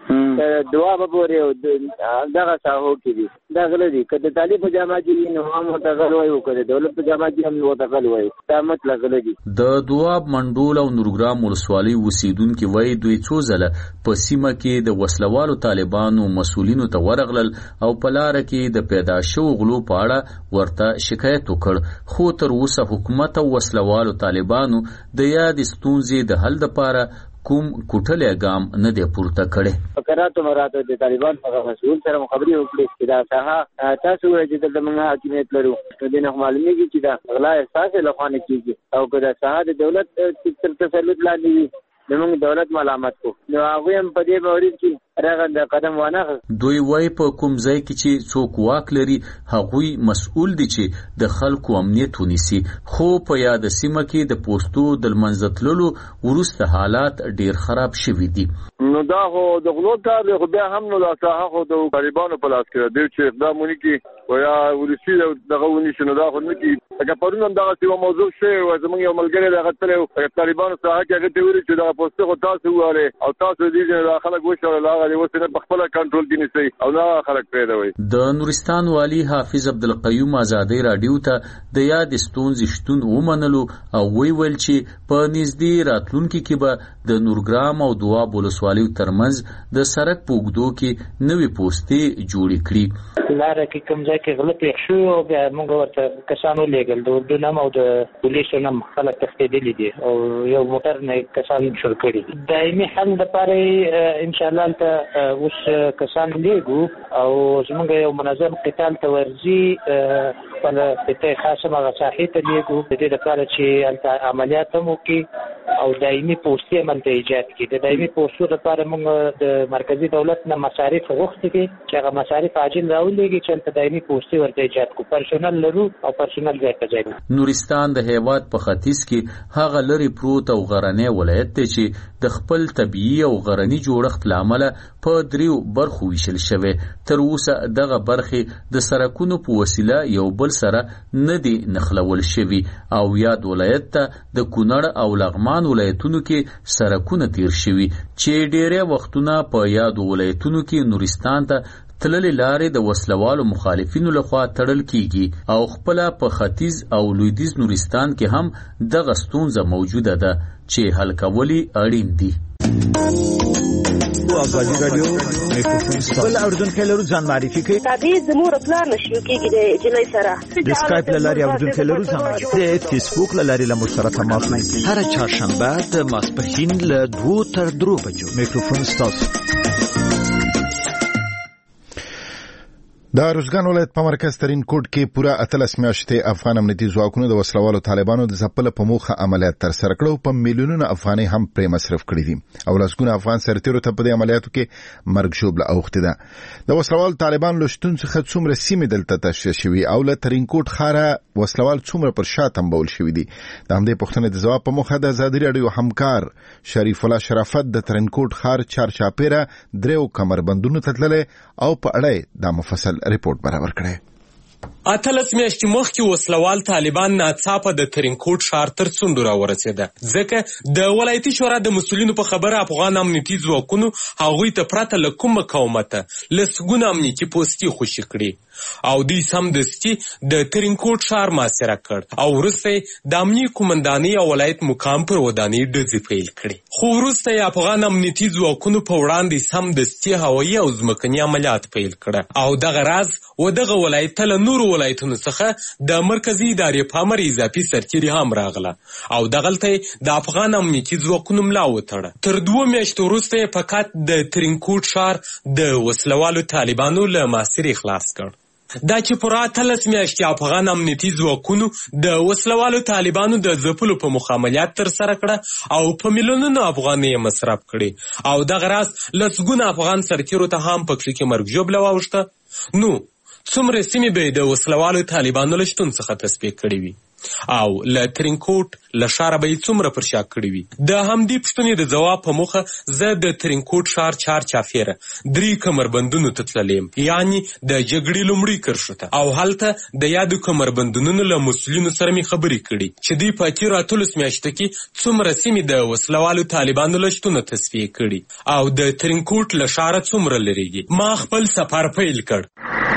دواب پورې او دغه ساحو کې دي دا غله دي. که د طالب په جامه کې نو هم متغل وایي او که د دولت په جامه کې هم متغل وایي، دا مطلب غله دي. د دواب منډول او نورګرام ولسوالۍ اوسیدونکي وایي دوی څو ځله په سیمه کې د وسلوالو طالبانو مسؤلینو ته ورغلل او په لاره کې د پیدا شوو غلو په اړه ورته شکایت وکړ، خو تر اوسه حکومت او وسلوالو طالبانو د یادې ستونزې د حل دپاره کوم کوټلی ګام نه دی پورته کړی. فقراتو مراتو د طالبان په مسؤل سره مخابرې وکړي چې دا ساحه تاسو وایي چې دلته موږ حاکمیت لرو، نو دې نه معلومیږي چې دا غلا احساس له خوا نه کېږي او که دا ساحه د دولت تر تسلط لاندې وي نو موږ دولت ملامت کو. نو هغوی هم په دې باوري چې رغند قدم وانه. دوی وای په کوم ځای کې چې څوک واک لري هغوی مسؤل دي چې د خلکو امنیت ونیسي، خو په یاد سیمه کې د پوسټو د منځتللو وروسته حالات ډیر خراب شوي دي. نو دا خو د غلو کار دی، خو بیا هم نو دا ساحه خو د طالبانو په لاس کې دی چې اقدام ونی کی او یا ولسی دغه ونی شنو دا خو نه کی. اګه پرون هم دا څه موضوع شوی و، زموږ یو ملګری دغه تل طالبانو ساحه کې هغه ته ویل چې دا پوسټ خو تاسو واره او تاسو دې چې دا خلک وشو لاغه دی وسنه په خپل کنټرول کې نشي او دا خلک پیدا وي. د نورستان والی حافظ عبدالقیوم آزادی رادیو ته د یاد ستونزې شتون ومنلو او ویل چې په نږدې راتلونکي کې به د نورګرام او دواب ولسوالیو ترمنځ د سړک په اوږدو کې نوې پوسټې جوړې کړي. لاره کې کوم ځای کې غلط پېښ شو او بیا موږ ورته کسان ولېږل، د اردو نم او د پولیسو نم خلک تښتېدلي دي او یو موټر نه کسان شل کړي. دایمي حل دپاره انشاءالله هلته اوس کسان لېږو او زموږ یو منظم قتال ته ورځي، خپل قطعې خاصه هغه ساحې ته لېږو د دې لپاره چې هلته عملیات هم وکړي او دایمي پوسټې هملته ایجاد کړي. د دایمي پوسټو لپاره موږ د مرکزي دولت نه مصارف غوښتي دي چې هغه مصارف عاجل راولېږي چې هلته دایمي پوسټې ورته ایجاد کړو. پرسونل لرو او پرسونل ځای په ځای. نورستان د هیواد په ختیځ کې هغه لري پروت او غرنی ولایت دی چې د خپل طبیعي او غرنی جوړښت لامل په دریو برخو ویشل شوی. تر اوسه دغه برخې د سړکونو په وسیله یو بل سره نه دي نښلول شوي او یاد ولایت ته د کونړ او لغمان ولایتونو کې سړکونه تیر شوي چې ډیری وختونه په یاد ولایتونو کې نورستان ته تللې لارې د وسلوالو مخالفینو لخوا تړل کیږي او خپل په ختیځ او لویدیځ نورستان کې هم دغه ستونزه موجوده ده چې حل کول اړین دي. آزادی رادیو میکروفون بل اوردونکو لرو ځان معرفي کوي. تابع زموږ پلان نشو کېږي د جلای سره د سکایپ لاري اوردونکو لرو ځان معرفي د فیسبوک لاري له مشترک تماس نیسي. هر چهارشنبه د ماسپښین له 2 تر 3 بجو میکروفون ستاسو. د روزګان ولایت په مرکز ترین کوټ کې پوره 18 میاشتې افغان امنیتي ځواکونو د وسلوالو طالبانو د ځپلو په موخه عملیات ترسره کړو. په میلیونونو افغانۍ هم پرې مصرف کړي دي او لسګونه افغان سرتیرو ته په دې عملیاتو کې مرګ ژوبله اوښتې ده. د وسلوالو طالبان له شتون څخه څومره سیمې دلته تشریح شوي او له ترین کوټ ښاره وسلوال څومره پر شا تمبول شوي دي، د همدې پوښتنې د ځواب په موخه د ازادي راډیو همکار شریف الله شرافت د ترین کوټ ښار چارچاپیره دریو کمربندونو ته تللی او په اړه دا مفصل ریپورت برابر کړی. 18 میاشتې مخکې وسلوال طالبان ناڅاپه د ترینکوټ ښار تر څنډو راورسېده، ځکه د ولایتي شورا د مسؤلینو په خبره افغان امنیتي ځواکونو هغوی ته پرته له کوم مقاومته لسګونه امنیتي پوستې خوشي کړي او دوی سمدستي د ترینکوټ ښار محاصره کړ او وروسته د امنیه قومندانۍ او ولایت مقام پر ودانۍ ډزې پیل کړې. خو وروسته یې افغان امنیتي ځواکونو په وړاندې سمدستي هوایي او ځمکني عملیات پیل کړه او دغه راز و دغه ولایت له نورو ولایتونو څخه د مرکزي ادارې په امر اضافي سرتیري هم راغله او دغلته د افغان امنیتي ځواکونو ملا وتړه. تر 2 میاشتو وروسته یې فقط د ترینکوټ ښار د وسلوالو طالبانو له محاصرې خلاص کړ. دا چې پوره 18 میاشتې افغان امنیتي ځواکونو د وسلوالو طالبانو د ځپلو په موخه عملیات ترسره کړه او په میلیونونو افغانۍ مصرف کړي او دغه راز لسګونه افغان سرتیرو ته هم پکې کې مرګ ژوبله واوښته. نو څومره سیمې به د وسلوالو طالبانو له شتون څخه تصفیه کړي وي او له ترینکوټ له ښاره به یې څومره پر شا کړي وي؟ د همدې پوښتنې د ځواب په موخه زه د ترینکوټ ښار چارچاپیره 3 کمربندونو ته تللی یم، یعنې د جګړې لومړي کرښو ته، او هلته د یادو کمربندونو له مسؤلینو سره مې خبرې کړي چې دوی په تېرو 18 میاشتو کې څومره سیمې د وسلوالو طالبانو له شتونه تصفیه کړي او د ترینکوټ له ښاره څومره لرېږي. ما خپل سفر پیل کړ.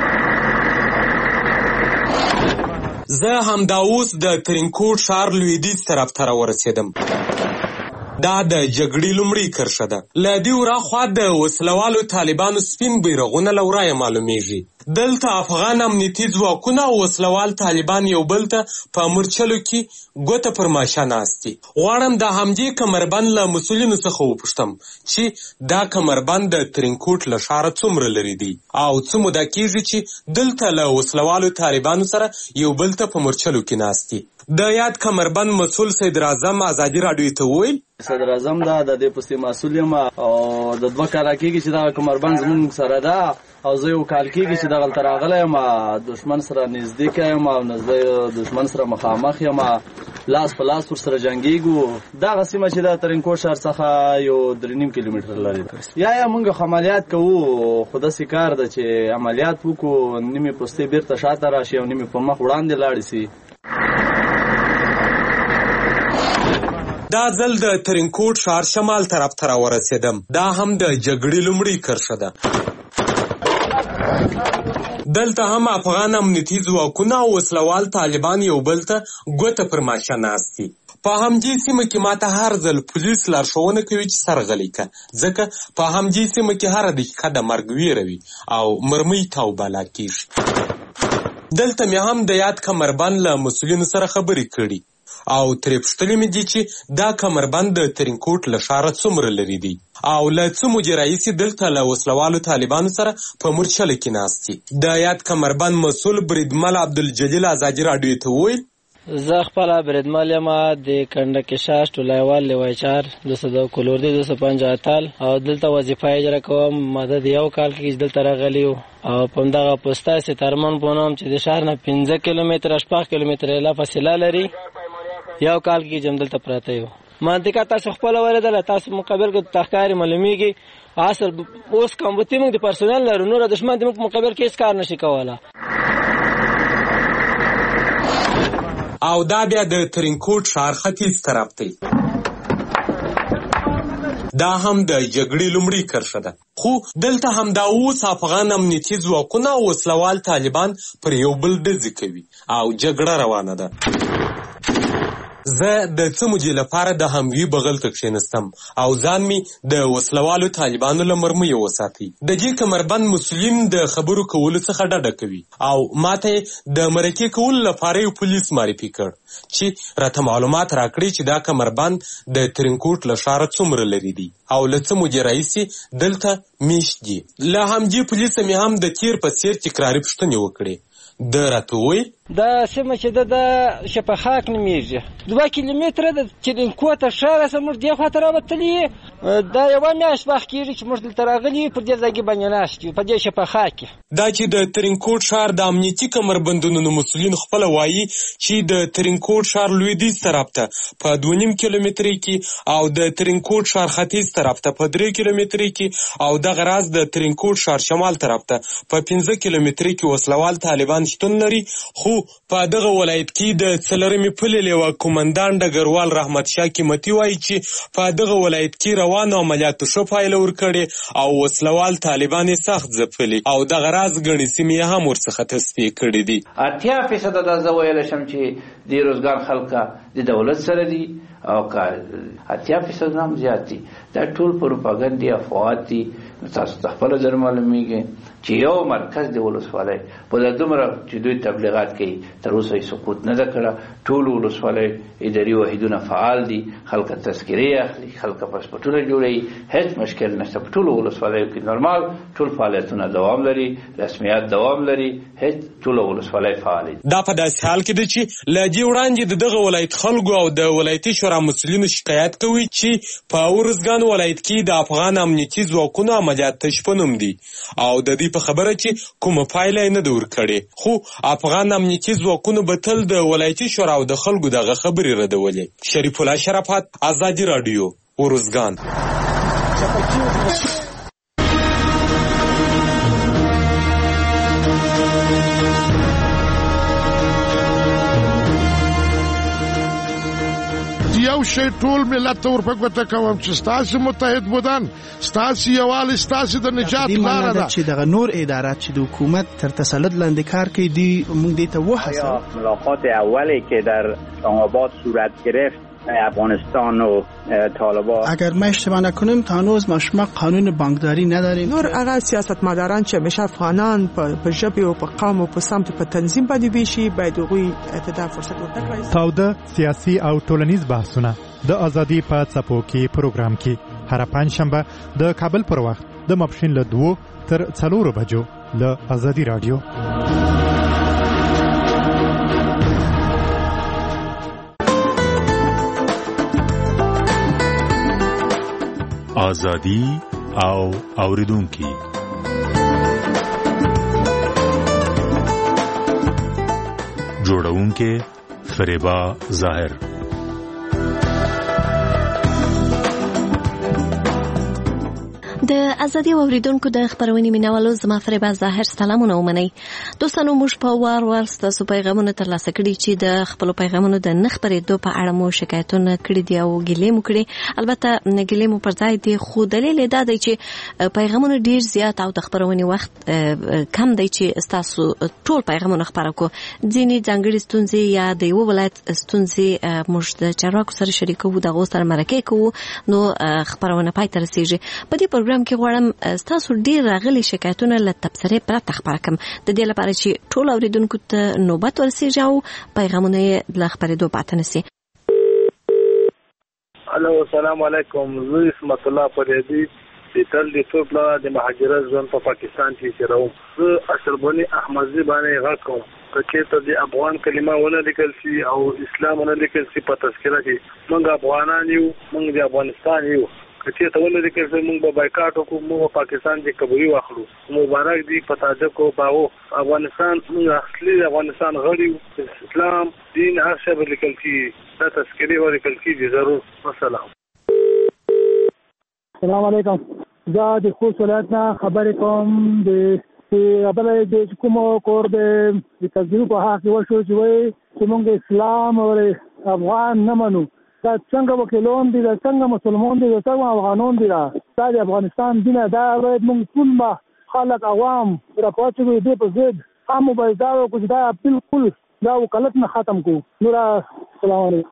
زه همدا اوس د ترینکوټ ښار لویدیځ طرف ته راورسېدم. دا د جګړې لومړۍ کرښه ده. له دې وراخوا د وسلوالو طالبانو سپین بیرغونه له ورایه معلومیږي. دلته افغان امنیتي ځواکونه او وسلوال طالبان یو بل ته په مورچلو کې ګوته پر ماشه ناست دي. غواړم د همدې کمربند له مسؤلینو څخه وپوښتم چې دا کمربند د ترینکوټ له ښاره څومره لرې دی او څه موده کېږي چې دلته له وسلوالو طالبانو سره یو بل ته په مورچلو کې ناست دي. د یاد کمربند مسؤل صدر اعظم ازادي راډیو ته وویل صدر اعظم دا د دې پسې مسؤل یم او د 2 کال کېږي چې دا کمربند زموږ سره ده او زه یو کال کېږي چې دغه تر راغلی یم دشمن سره نږدې یم او نږدې دشمن سره مخامخ یم لاس په لاس ورسره جنګېږو. دغه سیمه چې د ترینکوټ ښار څخه یو 3.5 کیلومتره لرې ده. یا موږ عملیات کوو خو داسې کار ده چې عملیات وکړو نیمې پوستې بیرته شاته راشي او نیمې په مخ وړاندې لاړې سي. دا ځل د ترینکوټ ښار شمال طرف ته راورسېدم. دا هم د جګړې لومړۍ کرښه ده. دلته هم افغان امنیتي ځواکونه او وسلوال طالبان یو بل ته ګوته پر ماشه ناست دي. په همدې سیمه کې ماته هر ځل پولیس لارښوونه کوي چې سرغلی که، ځکه په همدې سیمه کې هره دقیقه د مرګ ویره وي او مرمۍ تاو بالا کېږي. دلته مې هم د یاد کمربند له مسؤلینو سره خبرې کړي او ترې پوښتلي مې دي چې دا کمربند د ترینکوټ له ښاره څومره لرې دی او له څه مودې راهیسې دلته له وسلوالو طالبانو سره په مورچله کې ناست دي. د یاد کمربند مسؤل بریدمل عبدالجلیل ازادي راډیو ته وویل زه خپله بریدمل یم د کنډکشاش ټولایوال لیوایچار 202 کلوردي 250 او دلته وظیفه اجرا کوم. مدد یو کال کې دلته راغلی او په همدغه پوسته سترمن په نوم چې د ښار نه 15 کیلومتره 16 کیلومتره لا فاصله لري یو کال کې جم دلته پراته یو. منطقه تاسو خپل ورېدل تاسو مقابل کې تخکاری معلومیږي اصل اوس کوم وتی موږ د پرسونل لرو نور دښمن د موږ مقابل کې هیڅ کار نشي کوله. او دا بیا د ترینکوټ ښار ختیځ طرف دی. دا هم د جګړې لومړۍ کرښه ده. خو دلته هم دا اوس افغان امنیتي ځواکونه او وسلوال طالبان پر یو بل ډزې کوي او جګړه روانه ده. زه د څه مودې لپاره د هموی بغل ته کښېنستم او ځان مې د وسلوالو طالبانو له مرمیو وساتي. د دې کمربند مسؤلین د خبرو کولو څخه ډډه کوي او ماته د مرکې کولو لپاره یو پولیس معرفي کړ چې راته معلومات راکړي چې دا کمربند د ترینکوټ له ښاره څومره لرې دی او له څه مودې راهیسې دلته میشت دي. له همدې پولیسه مې هم د تیر په څیر تکراري پوښتنې وکړې. د راته وویل دا سیمه چې د شپخاک نومیږي 2 کیلومتره د ترینکوټ ښار څخه موږ دې خواته راوتلي دا یوه میاشت وخت کېږي چې موږ دلته راغلي پر دې ځای باندې ناست یو په دې شپخاک کې. دا چې د ترینکوټ ښار د امنیتي کمربندونو مسؤلین خپله وایي چې د ترینکوټ ښار لویدیځ طرف ته په 2.5 کیلومترۍ کې او د ترینکوټ ښار ختیځ طرف ته په 3 کیلومترۍ کې او دغه راز د ترینکوټ ښار شمال طرف ته په 15 کیلومترۍ کې وسلوال طالبان شتون لري. خو په دغه ولایت کې د څلورمې پلې لیوه کومندان ډګروال رحمت شاه قیمتي وایي چې په دغه ولایت کې روانو عملیاتو ښه پایله ورکړې او وسلوال طالبان یې سخت ځپلي او دغه راز ګڼې سیمې یې هم ورڅخه تصفیه کړي دي. 80% دا زه ویلی شم چې د روزګار خلکه د دولت سره دي او که 80% هم زیات دي. دا ټول پروپاګند دي افواهات دي. تاسو ته خپله در معلومیږي چې یو مرکز د ولسوالۍ په دا دومره چې دوی تبلیغات کوي تر اوسه یې سقوط نه ده کړه. ټول ولسوالۍ اداري واحدونه فعال دي، خلک تذکرې اخلي، خلک پاسپورټونه جوړوي، هیڅ مشکل نشته. په ټولو ولسوالیو کې نورمال ټول فعالیتونه دوام لري، رسمیات دوام لري، هیڅ ټول ولسوالۍ فعال دي. دا په داسې حال کې ده چې له دې وړاندې د دغه ولایت خلکو او د ولایتي شورا مسؤلینو شکایت کوي چې په ارزګان ولایت کې د افغان امنیتي ځواکونو عملیات تش په نوم دي او د دې په خبره چې کومه پایله یې نه ده ورکړې. خو افغان امنیتي ځواکونو به تل د ولایتي شورا او د خلکو دغه خبرې ردولې. شریف الله شرافت، ازادي راډیو، ارزګان. یو شی ټول ملت ته ورپګوته کوم چې ستاسو متحد بودن، ستاسو یووالی، ستاسو د نجات لاره ده. چې دغه نور ادارات چې د حکومت تر تسلط لاندې کار کوي دی موږ دې ته وهڅوو. ملاقات اولی که در اسلام آباد صورت گرفت افغانستان و طالبان. اگر ما اشتباه نکنیم تا هنوز ما قانون بانکداری نداریم. نور هغه سیاستمداران چې همیشه افغانان په ژبه او په قوم او په سمت په تنظیم باندې ویشي باید هغوی ته دا فرصت ورکړي. تاوده سیاسي او ټولنیز بحثونه د ازادي په څپو کې پروګرام کې هر پنځشنبه د کابل پر وخت د ماپښین له 2 تر 4 بجو له ازادي رادیو. ازادي او اوریدونکي جوړونکي فریبا ظاهر. د ازادي اوریدونکو د خبرونې مینوالو زما فریبا ظاهر سلامونه ومنئ. دوستانو موږ په وار ستاسو پیغامونه ترلاسه کړي چې د خپل پیغامونو د نه خبرېدو په اړه مو شکایتونه کړي دي او ګیلې مو کړي. البته ګیلې مو پر ځای دي خو دلیل دا دی چې پیغامونه ډیر زیات او د خبرونې وخت کم دی چې تاسو ټول پیغامونه خبرو کو. ځینې ځانګړي ستونزې یا د یو ولایت ستونزې موږ د چارواکو سره شریکو د غوښتنې سره مرکه کوو نو خبرونه پای ته رسیږي. په دې پروګرام کې غواړم تاسو ډیر راغلي شکایتونه له تبصرې پرته خبره کړم د دې لپاره چې ټول اوریدونکو ته نوبت ورسیږي او پیغامونه له خبرېدو پاتې نشي. الو السلام علیکم. زه اسمت الله پریدي د تل د ټوپلا د مهاجرت ځون په پاکستان کې چیرو. زه اشربونی احمدزي باندې غږ کوم چې ته د افغان کلمه ونه لیکل شي او اسلام ونه لیکل شي په تذکره کې موږ افغانان یو موږ د افغانستان یو چې ته ولې کې چې موږ به بایکاټ وکړو موږ پاکستان کې قبولي واخلو. مبارک دی پتا ځکو باو افغانستان موږ اصلي افغانستان غړي اسلام دین هر څه به لیکل کی دا تذکری و لیکل کی ضرور. والسلام. السلام علیکم. زه د خوست ولایت نه خبرې کوم. د ابل د کوم کور د تذکری په حق وشو چې موږ اسلام او افغان نه منو. دا څنګه وکیلون دي دا څنګه مسلمان دي دا څنګه افغانون دي دا د افغانستان دینه دا باید موږ ټول خلک عوام راپاتې دي په ضد هم به دا کو دا بالکل دا وکالت نه ختم کو. نور السلام علیکم.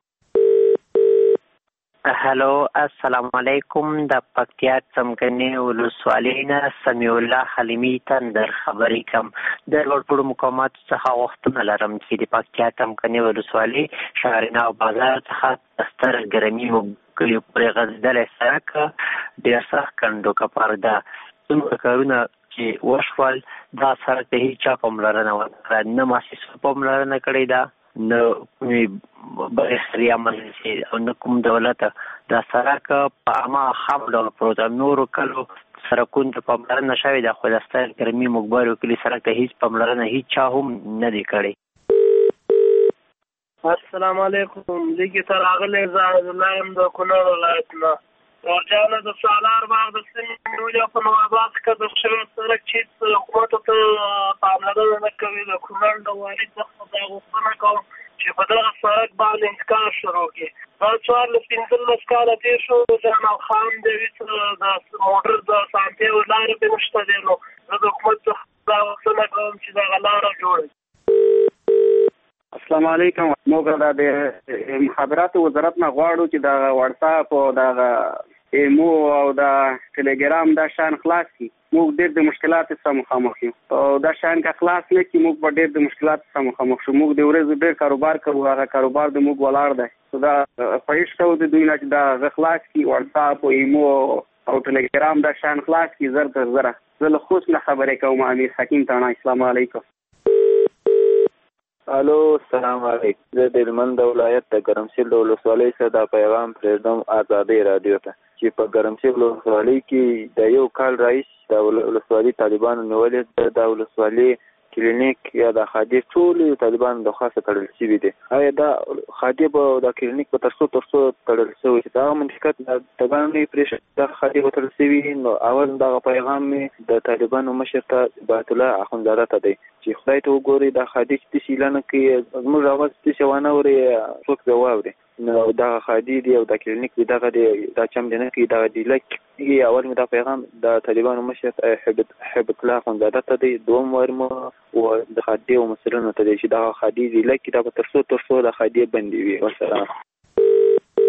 هلو السلام علیکم. د پکتیا څمکني ولسوالینا سمیع الله حلیمی ته در خبرې کوم. د ورپړو مقامات څخه وختونه لرم چې د پکتیا څمکني ولسوالي شهرنا او بازار څخه ستر ګرمي وکړي پرې غزدل سره ډیر سخت کندو کپاره ده. څومره کارونه چې وشول دا سره ته هیڅ پاملرنه ونه نه مؤسسه پاملرنه کړې ده نه کومې بخري عمل او نه کوم دولت دا سرک په عامه خام ډول پروت نورو کلو سرکون ته پاملرنه شوې ده خو د ستر ګرمي مقبرو کلی سرک ته هیڅ پاملرنه هیڅ چا هم نه دی کړی. السلام علیکم. لیکي تر اغله زاهد الله هم د کونړ ولایت نه ورجانه د سالار باغ د سیمې ویلو په نواباد کې د شروع سره چې حکومت ته پاملرنه نه کوي د کونړ د والي څخه دا غوښتنه کوم چې په دغه سړک باندې انتقال شروع کړي. دا 14 کاله تېر شو جمال خان د موټر د سانتي لارې په نشته دی نو د حکومت څخه دا غوښتنه کوم چې دا لاره جوړه. السلام علیکم. موږ د مخابرات وزارت نه غواړو چې دا واتساپ او دا ایمو او دا ټلګرام دا شان خلاص کړي. موږ ډېر د مشکلاتو سره مخامخ یو او دا شان کا خلاص نه کړي موږ په ډېر د مشکلاتو سره مخامخ شو. موږ د ورځې ډېر کاروبار کوو هغه کاروبار د موږ ولاړ دی. دا خواهش کوو د دوی نه چې دا خلاص کړي واتساپ او ایمو او ټلګرام دا شان خلاص کړي زر تر زره. زه له خوست نه خبرې کوم. امیر حکیم تاڼه. السلام علیکم. الو السلام علیکم. زه د هلمند ولایت د ګرمسیر ولسوالۍ څخه دا پیغام پرېږدم ازادۍ رادیو ته چې په ګرمسیر ولسوالۍ کې د یو کال راهیسې د ولسوالۍ طالبانو نیولې د ولسوالۍ کلینیک یا د خادي ټول طالبانو د خاصه تړل شوي دي. آیا دا خادي به د کلینیک په ترڅو تړل شوی چې دا منطقت د طالبانو نه پرېښود د خادي به تړل شوي نو اول دغه پیغام مې د طالبانو مشر ته بیت الله اخندزاده ته دی چې خدای ته وګورئ دا خادي چې داسې اعلان کوي زموږ اواز داسې ونه اوري څوک به واوري نو دغه خادي دی او د کلینیک دی دغه دی دا چم دی نه کوي دغه دی لک اول مې دا پیغام د طالبانو مشر حبت الله اخندزاده ته دی. دوم وار مو و د خادي او مسلونو ته دی چې دغه خادي دی لک دا به ترڅو د خادي بندي وي. والسلام.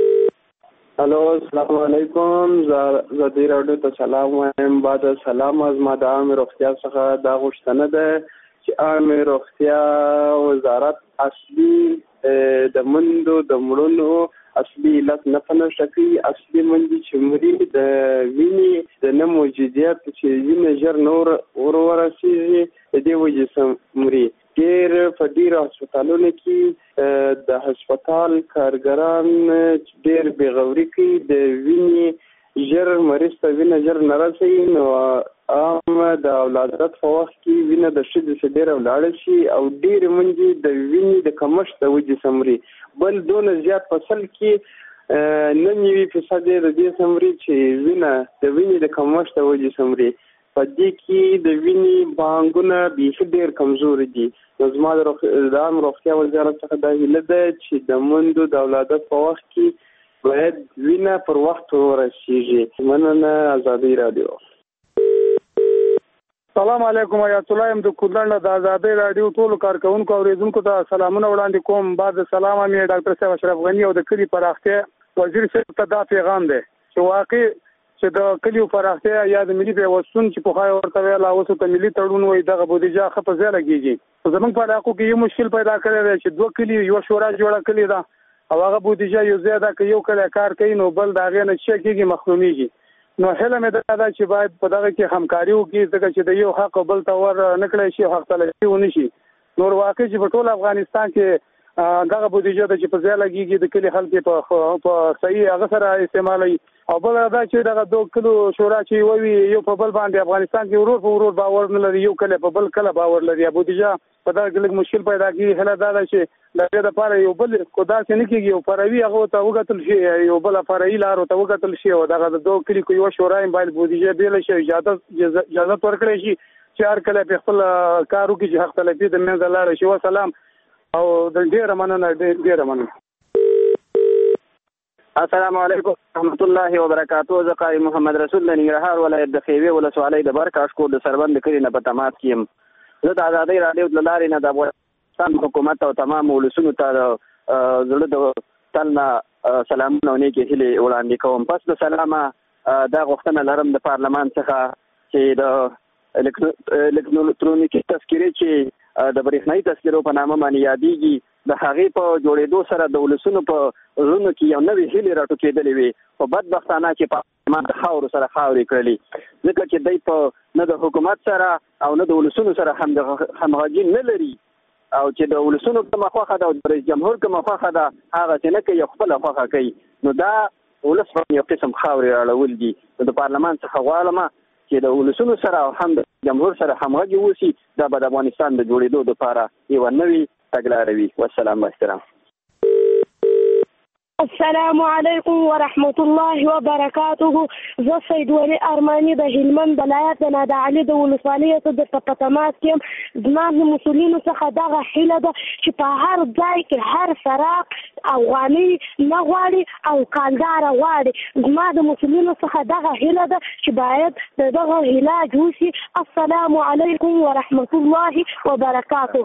الو السلام علیکم زه راډیو ته سلام وایم. بعد سلام از ما د عامه روغتیا څخه دا غوښتنه ده چې عامه روغتیا وزارت اصلي د مندو د مړونو اصلي علت نه پنهښه کوي. اصلي مندي چې مري د وینې د نه موجودیت چې وینه ژر نور ورسیږي د دې وجې څخه مري. ډېر په ډېرو هسپتالونو کې د هسپتال کارګران ډېر بېغوري کوي. د وینې ژر مریض ته وینه ژر نه رسوي، نو عام د ولادت په وخت کې وینه د ښځې څخه ډېره ولاړه شي او ډېرې میندې د وینې د کمښت د وجې څخه مري. بل دونه زیات فصل کې 99% د دې څخه مري چې وینه د وینې د کمښت د وجې څخه مري. په دې کې د وینې بانکونه بیخي ډېر کمزوري دي. نو زما د عامه روغتیا وزارت څخه دا هیله ده چې د میندو د ولادت په وخت کې باید وینه پر وخت ورسیږي. مننه. ازادي راډیو. سلام علیکم. آیت الله ام د کودلند د ازادي راډیو ټولو کارکونکو او اوریدونکو ته سلامونه وړاندې کوم. بعد سلام امي ډاکټر صاحب اشرف غنی او د کلی پراختیا وزیر صاحب ته دا پیغام دی چې واقع چې د کلیو پراختیا یا د ملي پیوستون چې په خای ورته ویل او څه ته ملي تړون وي دغه بودیجه خپه ځای لګیږي. زمونږ په علاقو کې یو مشکل پیدا کړی دی چې دوه کلی یو شورا جوړه کړې ده او هغه بودیجه یو ځای ده که یو کلی کار کوي نو بل د هغې نه څه کېږي محرومیږي. نو هیله مې دا ده چې باید په دغه کې همکاري وکړي ځکه چې د یو حق بل ته ور نه کړی شي او حق تلفي ونه شي. نور واقع چې په ټول افغانستان کې دغه بودیجه ده چې په ځای لګیږي د کلي خلک په صحیح هغه سره استعمالوي. او بل دا چې دغه دوه کلو شورا چې ووي یو په بل باندې افغانستان کې ورور په ورور باور نه لري، یو کله په بل کله باور لري. بودیجه په دغه کې لږ مشکل پیدا کیږي. هله دا ده چې د دې لپاره یو بل خدا څخه نه کیږي یو فروي هغه ته وګتل شي، یو بل فرعي لارو ته وګتل شي او دغه د دوه کلی کو یو شورا باید بودیجه بیل شي، اجازه ورکړي شي چې هر کله په خپل کارو کې چې حق تلفي د منځ لاړ شي. وسلام او د ډیره مننه ډیره مننه. السلام علیکم ورحمۃ اللہ وبرکاتہ. زه قاری محمد رسول د ننګرهار ولایت د خیوې ولسوالۍ د برکاشکور د سربند کلي نه په تماس کې یم. زه د ازادۍ راډیو له لارې نه د افغانستان حکومت او تمام ولسونو ته زړه د تل نه سلامونه او نیکې هیلې وړاندې کوم. پس د سلامه دا غوښتنه لرم د پارلمان څخه چې د الکترونیکي تذکرې چې د برېښنایي تذکرو په نامه باندې یادېږي د هغې په جوړېدو سره د ولسونو په زړونو کې یو نوې هیلې راټوکېدلې وې. خو بدبختانه چې پارلمان د خاورو سره خاورې کړلې، ځکه چې دی په نه د حکومت سره او نه د ولسونو سره همغږي نه لري او چې د ولسونو کومه خوښه ده او د رئیس جمهور کومه خوښه ده هغسې نه کوي، خپله خوښه کوي. نو دا ولس باندې یو قسم خاورې راړول دي. نو د پارلمان څخه غواړم چې د ولسونو سره او هم د جمهور سره همغږي وشي. دا به د افغانستان د جوړېدو لپاره یوه نوې تګلاره وي. والسلام واحترام. السلام علیکم ورحمت الله وبرکاته. زه سید ولی ارمانی د هلمند ولایت د نادر علي د ولسوالۍ څخه په تماس کې زما د مسؤلینو څخه دغه هیله ده چې په هر ځای کې هر فراق افغاني نه غواړي او کاندار غواړي. زما د مسؤلینو څخه دغه هیله ده چې باید دغه علاج وشي. السلام علیکم ورحمت الله وبرکاته.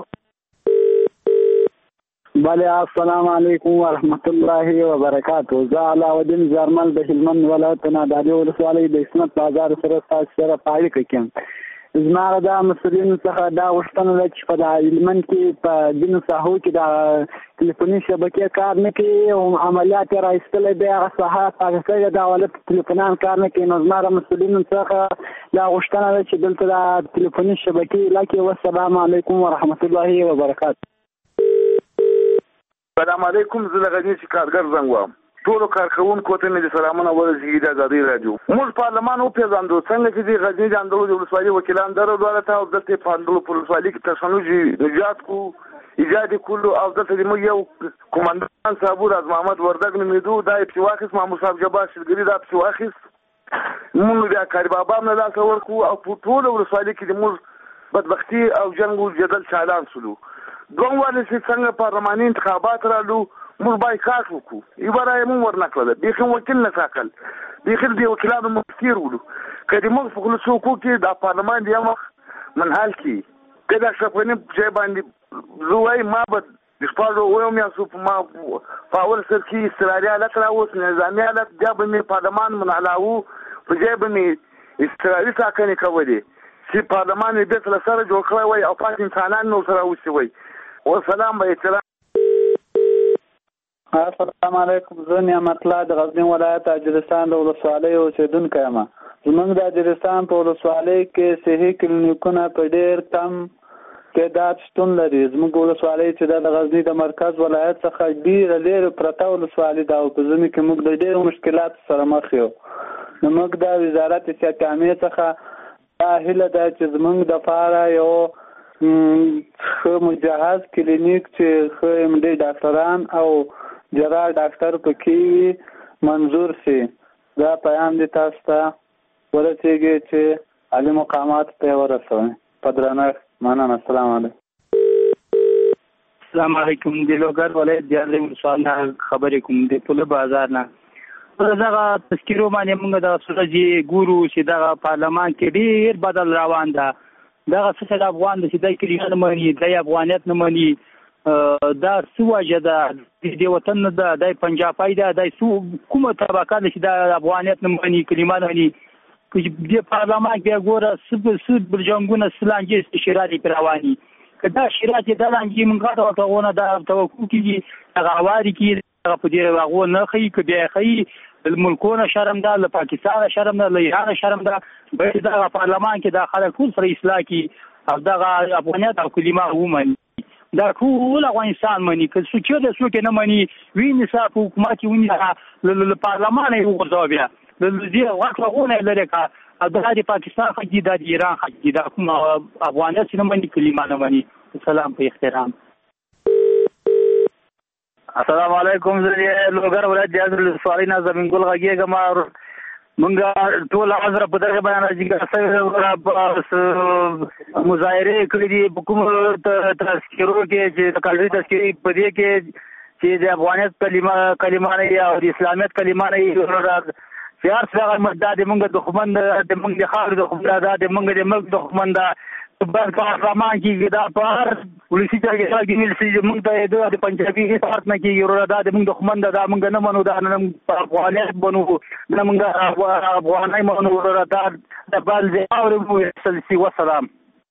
بله السلام علیکم ورحمت الله وبرکاته. زه علاءالدین زرمل د هلمند ولایت نادر علي ولسوالۍ د اسمت بازار سره تاسو سره په اړیکه کې یم. زما د مسؤلینو څخه دا غوښتنه ده چې په هلمند کې په ځینو ساحو کې د تلیفوني شبکې کار نه کوي او عملیات یې راایستلی دی، هغه ساحه پاکه کړې ده او هلته تلیفونان کار نه کوي. نو زما د مسؤلینو څخه دا غوښتنه ده چې دلته د تلیفوني شبکې علاقې. والسلام علیکم ورحمت الله وبرکاته. السلام علیکم. زه د غزني چې کارګر زنګ وم. ټولو کارکوونکو ته مې د سلامونه ورسېږي د ازادۍ راډیو. موږ پارلمان وپېژندو څنګه چې د غزني د اندلو د ولسوالۍ وکیلان درلودله او دلته یې په اندلو په ولسوالۍ کې تشنج نجات کو ایجاد کولو او دلته زموږ یو قومندان صاحب راز محمد وردګ نومېدو، دا یې پسې واخیست. محمود صاحب جبار شلګري دا پسې واخیست. موږ بیا کاري بابا هم له لاسه ورکړو او په ټوله ولسوالۍ کې د موږ بدبختي او جنګ و جدل چالان سولو. دوم والي چې څنګه پارلماني انتخابات رالو موږ بایکاټ وکړو، یوه رایه مو ورنه کړله، بیخي وکیل نه ټاکل، بیخي د وکیلانو موږ تېر ولو. که د موږ په خلصو کې د پارلمان د یو وخت منحل کړي، که د اشرف غني په ځای باندې زه وایم ما به د خپل ویم یا سو ما په اول سر کې استراري حالت راوست نظامي حالت بیا به مې پارلمان منعلاوه په ځای به مې استراري ټاکنې کولې چې پارلمان یې بیرته له سره جوړ کړی وای او پاتې انسانان مې ورته راوستي وای. والسلام به احترام. السلام علیکم. زه نعمت الله د غزنی ولایت اجرستان د ولسوالۍ اوسېدونکی یم. زموږ د اجرستان په ولسوالۍ کې صحي کلینیکونه په ډېر کم تعداد شتون لري. زموږ ولسوالۍ چې د غزنی د مرکز ولایت څخه ډېره لرې پرته ولسوالۍ ده او په ژمي کې موږ د ډېرو مشکلاتو سره مخ یو. نو موږ د وزارت صحت عامې څخه دا هیله ده چې زموږ دپاره یو ښه مجهز کلینیک چې ښه ام ډي ډاکټران او جراح ډاکټر پکې منظور شي. دا پیام دې تاسو ته ورسېږي چې عالي مقاماتو ته یې ورسوئ. په درنښت مننه. السلام علیکم. السلام علیکم. د لوګر ولایت دیارلس ولسوالۍ خبرې کوم د پوله بازار نه. دغه تذکیرو باندې موږ د سورجي ګورو چې دغه پارلمان کې ډېر بدل روان ده. دغه څه د افغان د چې د کلیمه نه مني د افغانیت نه مني دا څه وجه ده د وطن نه ده د پنجابی ده د کومه طبقه ده چې د افغانیت نه مني کلیمه نه مني د پارلمان کې ګوره سود برجنګونه سلانجې استشاري رواني کدا شرایط د لانجې موږ ته وتاونه د توقع کیږي هغه واري کې هغه په دې هغه نه خي کبه خي الملکونه شرم ده له پاکستان شرم ده له ایران شرم ده به د پارلمان کې د خلک ټول سره اصلاح کی او د افغانیت او کلمه ومن دا ټول افغانستان مني که څه چې د څوک نه مني ویني صاحب حکومت ونی له پارلمان یې وګرځاو بیا د دې واکونه لري کا د پاکستان خدي د ایران خدي د کوم افغانیت نه مني کلمه نه مني. سلام په احترام. السلام علیکم. زه لوګر ولایت دیارلس ولسوالۍ نه زمین ګل غږیږم. موږ ټول عذر په دغه بیان راځي مظاهرې کړې دي په کوم تذکیرو کې چې د کلي تذکیرې په دې کې چې د افغانیت کلمه نه او د اسلامیت کلمه نه سیار څنګه مدد د موږ دښمن د موږ د خاور دښمن د موږ د ملک دښمن د پارلمان کې دا پر ولسی چې کې ملي موږ د پنجابي هیڅ نه کې یو د موږ دښمن د موږ نه منو د افغانیت بنو د موږ افغانای منو د بل ځای او مو سلسي. والسلام.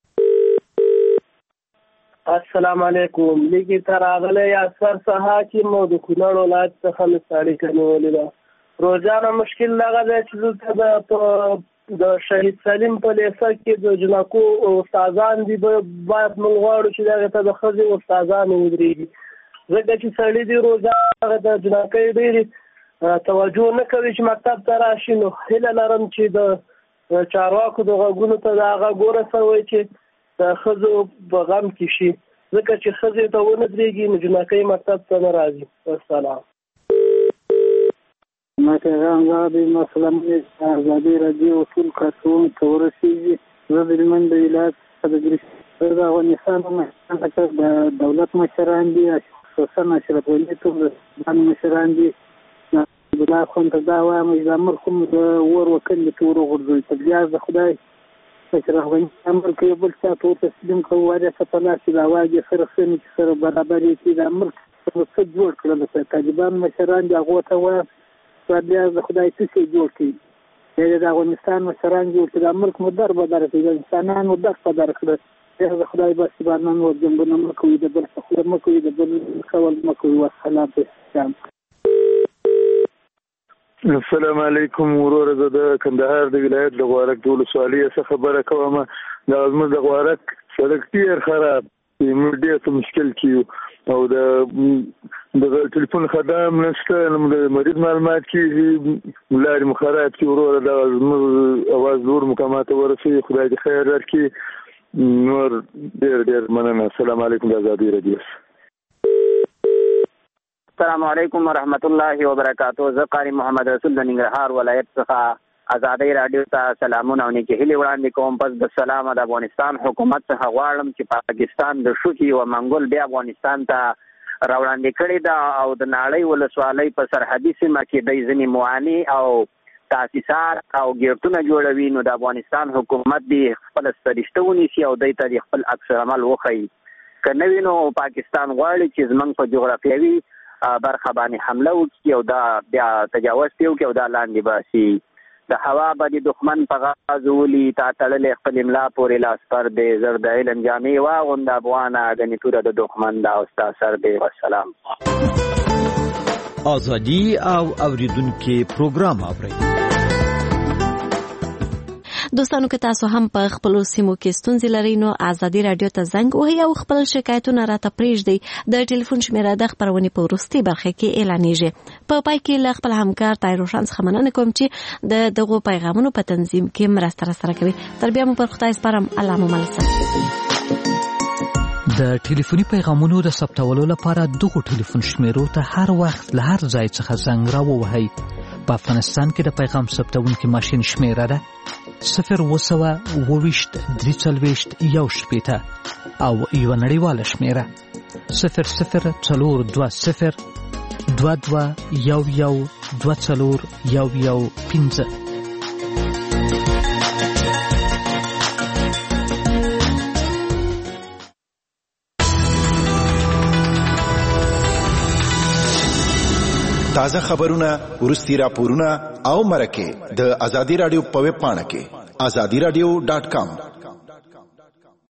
السلام علیکم. لګي تر اغله یا سر سها چې مو د کونړ ولایت څخه مثالي کنولې ده. روزانه مشکل لغه ده چې د شهید سلیم په لیسه کې د جنکو استادان دي باید موږ غواړو چې دغه ته د ښځې استادان ودرېږي ځکه چې سړي دي روزانه د جنکۍ ډېرې توجه نه کوي چې مکتب ته راشي. نو هیله لرم چې د چارواکو د غوږونو ته د هغه ګورسوئ چې د ښځو په غم کې شي ځکه چې ښځې ته ونه درېږي نو جنکۍ مکتب ته نه راځي. والسلام. ما پیغام دا د مسلمانۍ ازادي راډیو اصول کارکوونکو ته ورسېږي. زه د هلمند د ولایت څخه د ګرشتن د افغانستان د دولت مشران دي خصوصا اشرف غني ټول د مشران دي. عبدالله خان ته دا وایم چې د امر کوم د اور وکندې ته ورغورځوي په بیا د خدای اشرف غني امر کوي بل چا ته تسلیم کوو وارې څه په لاس کې د اواز سره ښه چې سره برابر یې د امر څه جوړ کړل طالبان مشران دي هغو ته وایم بیا د خدای څه جوړ کړي د افغانستان مشران جوړ کړي د ملک مدار بدر کړي د انسانانو در بدر کړي د خدای بس باندې نور جنبونه مکوي د بل څخه مکوي د بل کول مکوي. والسلام علیکم. السلام علیکم. ورور زه د کندهار د ولایت د غوارک د ولسوالۍ څخه خبره کوم. د زموږ د غوارک سړک ډېر خراب موږ ډېر څه مشکل کیو او د ټلیفون خدام نشته د مریض معلومات کیږي لارې مو خراب کي. ورور دا زموږ اواز نور مقامات ورسوي. خدای دې خیر درکړي. نور ډېر ډېر مننه. السلام علیکم. د ازادي راډیو. السلام علیکم ورحمت الله وبرکاته. زه قاری محمد رسول د ننګرهار ولایت څخه ازادي راډیو ته سلامونه او نیکې هیلې وړاندې کوم. پس د سلام د افغانستان حکومت څخه غواړم چې پاکستان د شوکي او منګول بیا افغانستان ته راوړاندې کړې ده او د نړۍ ولسوالۍ په سرحدي سیمه کې د ځینې موانع او تاسیسات او ګیټونه جوړوي. نو د افغانستان حکومت دې خپل سرشته ونیسي او دوی ته خپل عکس العمل وښیي. که نه وي نو پاکستان غواړي چې زموږ په جغرافیوي برخه باندې حمله وکړي او دا بیا تجاوز پرې وکړي او دا لاندې باسي. د هوا باندې دښمن په غاز ولي تا تړلې خپل املا پورې لاس پر دی زر د علم جامې واغونده افغانه ګنې توره د دښمن دا او ستا سر دی. والسلام. ازادي او اوریدونکو پروګرام اورئ. دوستانو که تاسو هم په خپل سیمو کې ستونزې لرئ نو ازادي رادیو ته زنګ وهئ او خپل شکایتونه راته پرېږدئ. د ټلیفون شمیره د خپرونې په وروستۍ برخه کې اعلانیږي. په پای کې له خپل همکار طاهر روشن څخه مننه کوم چې د دغو پیغامونو په تنظیم کې مرسته راسره کوي. تر بیا مو پر خدای سپارم. الله مو مل سم. د ټلیفوني پیغامونو د ثبتولو لپاره دغو ټلیفون شمیرو ته هر وخت له هر ځای څخه زنګ راووهئ. په افغانستان کې د پیغام ثبتونکي ماشین شمیره ده 020 340 1 او یو نړیواله شمیره 00 22 11 24 15. تازه خبرونه، ورستي راپورونه او مرکه د ازادي رادیو په ویب پاڼه کې azadiradio.com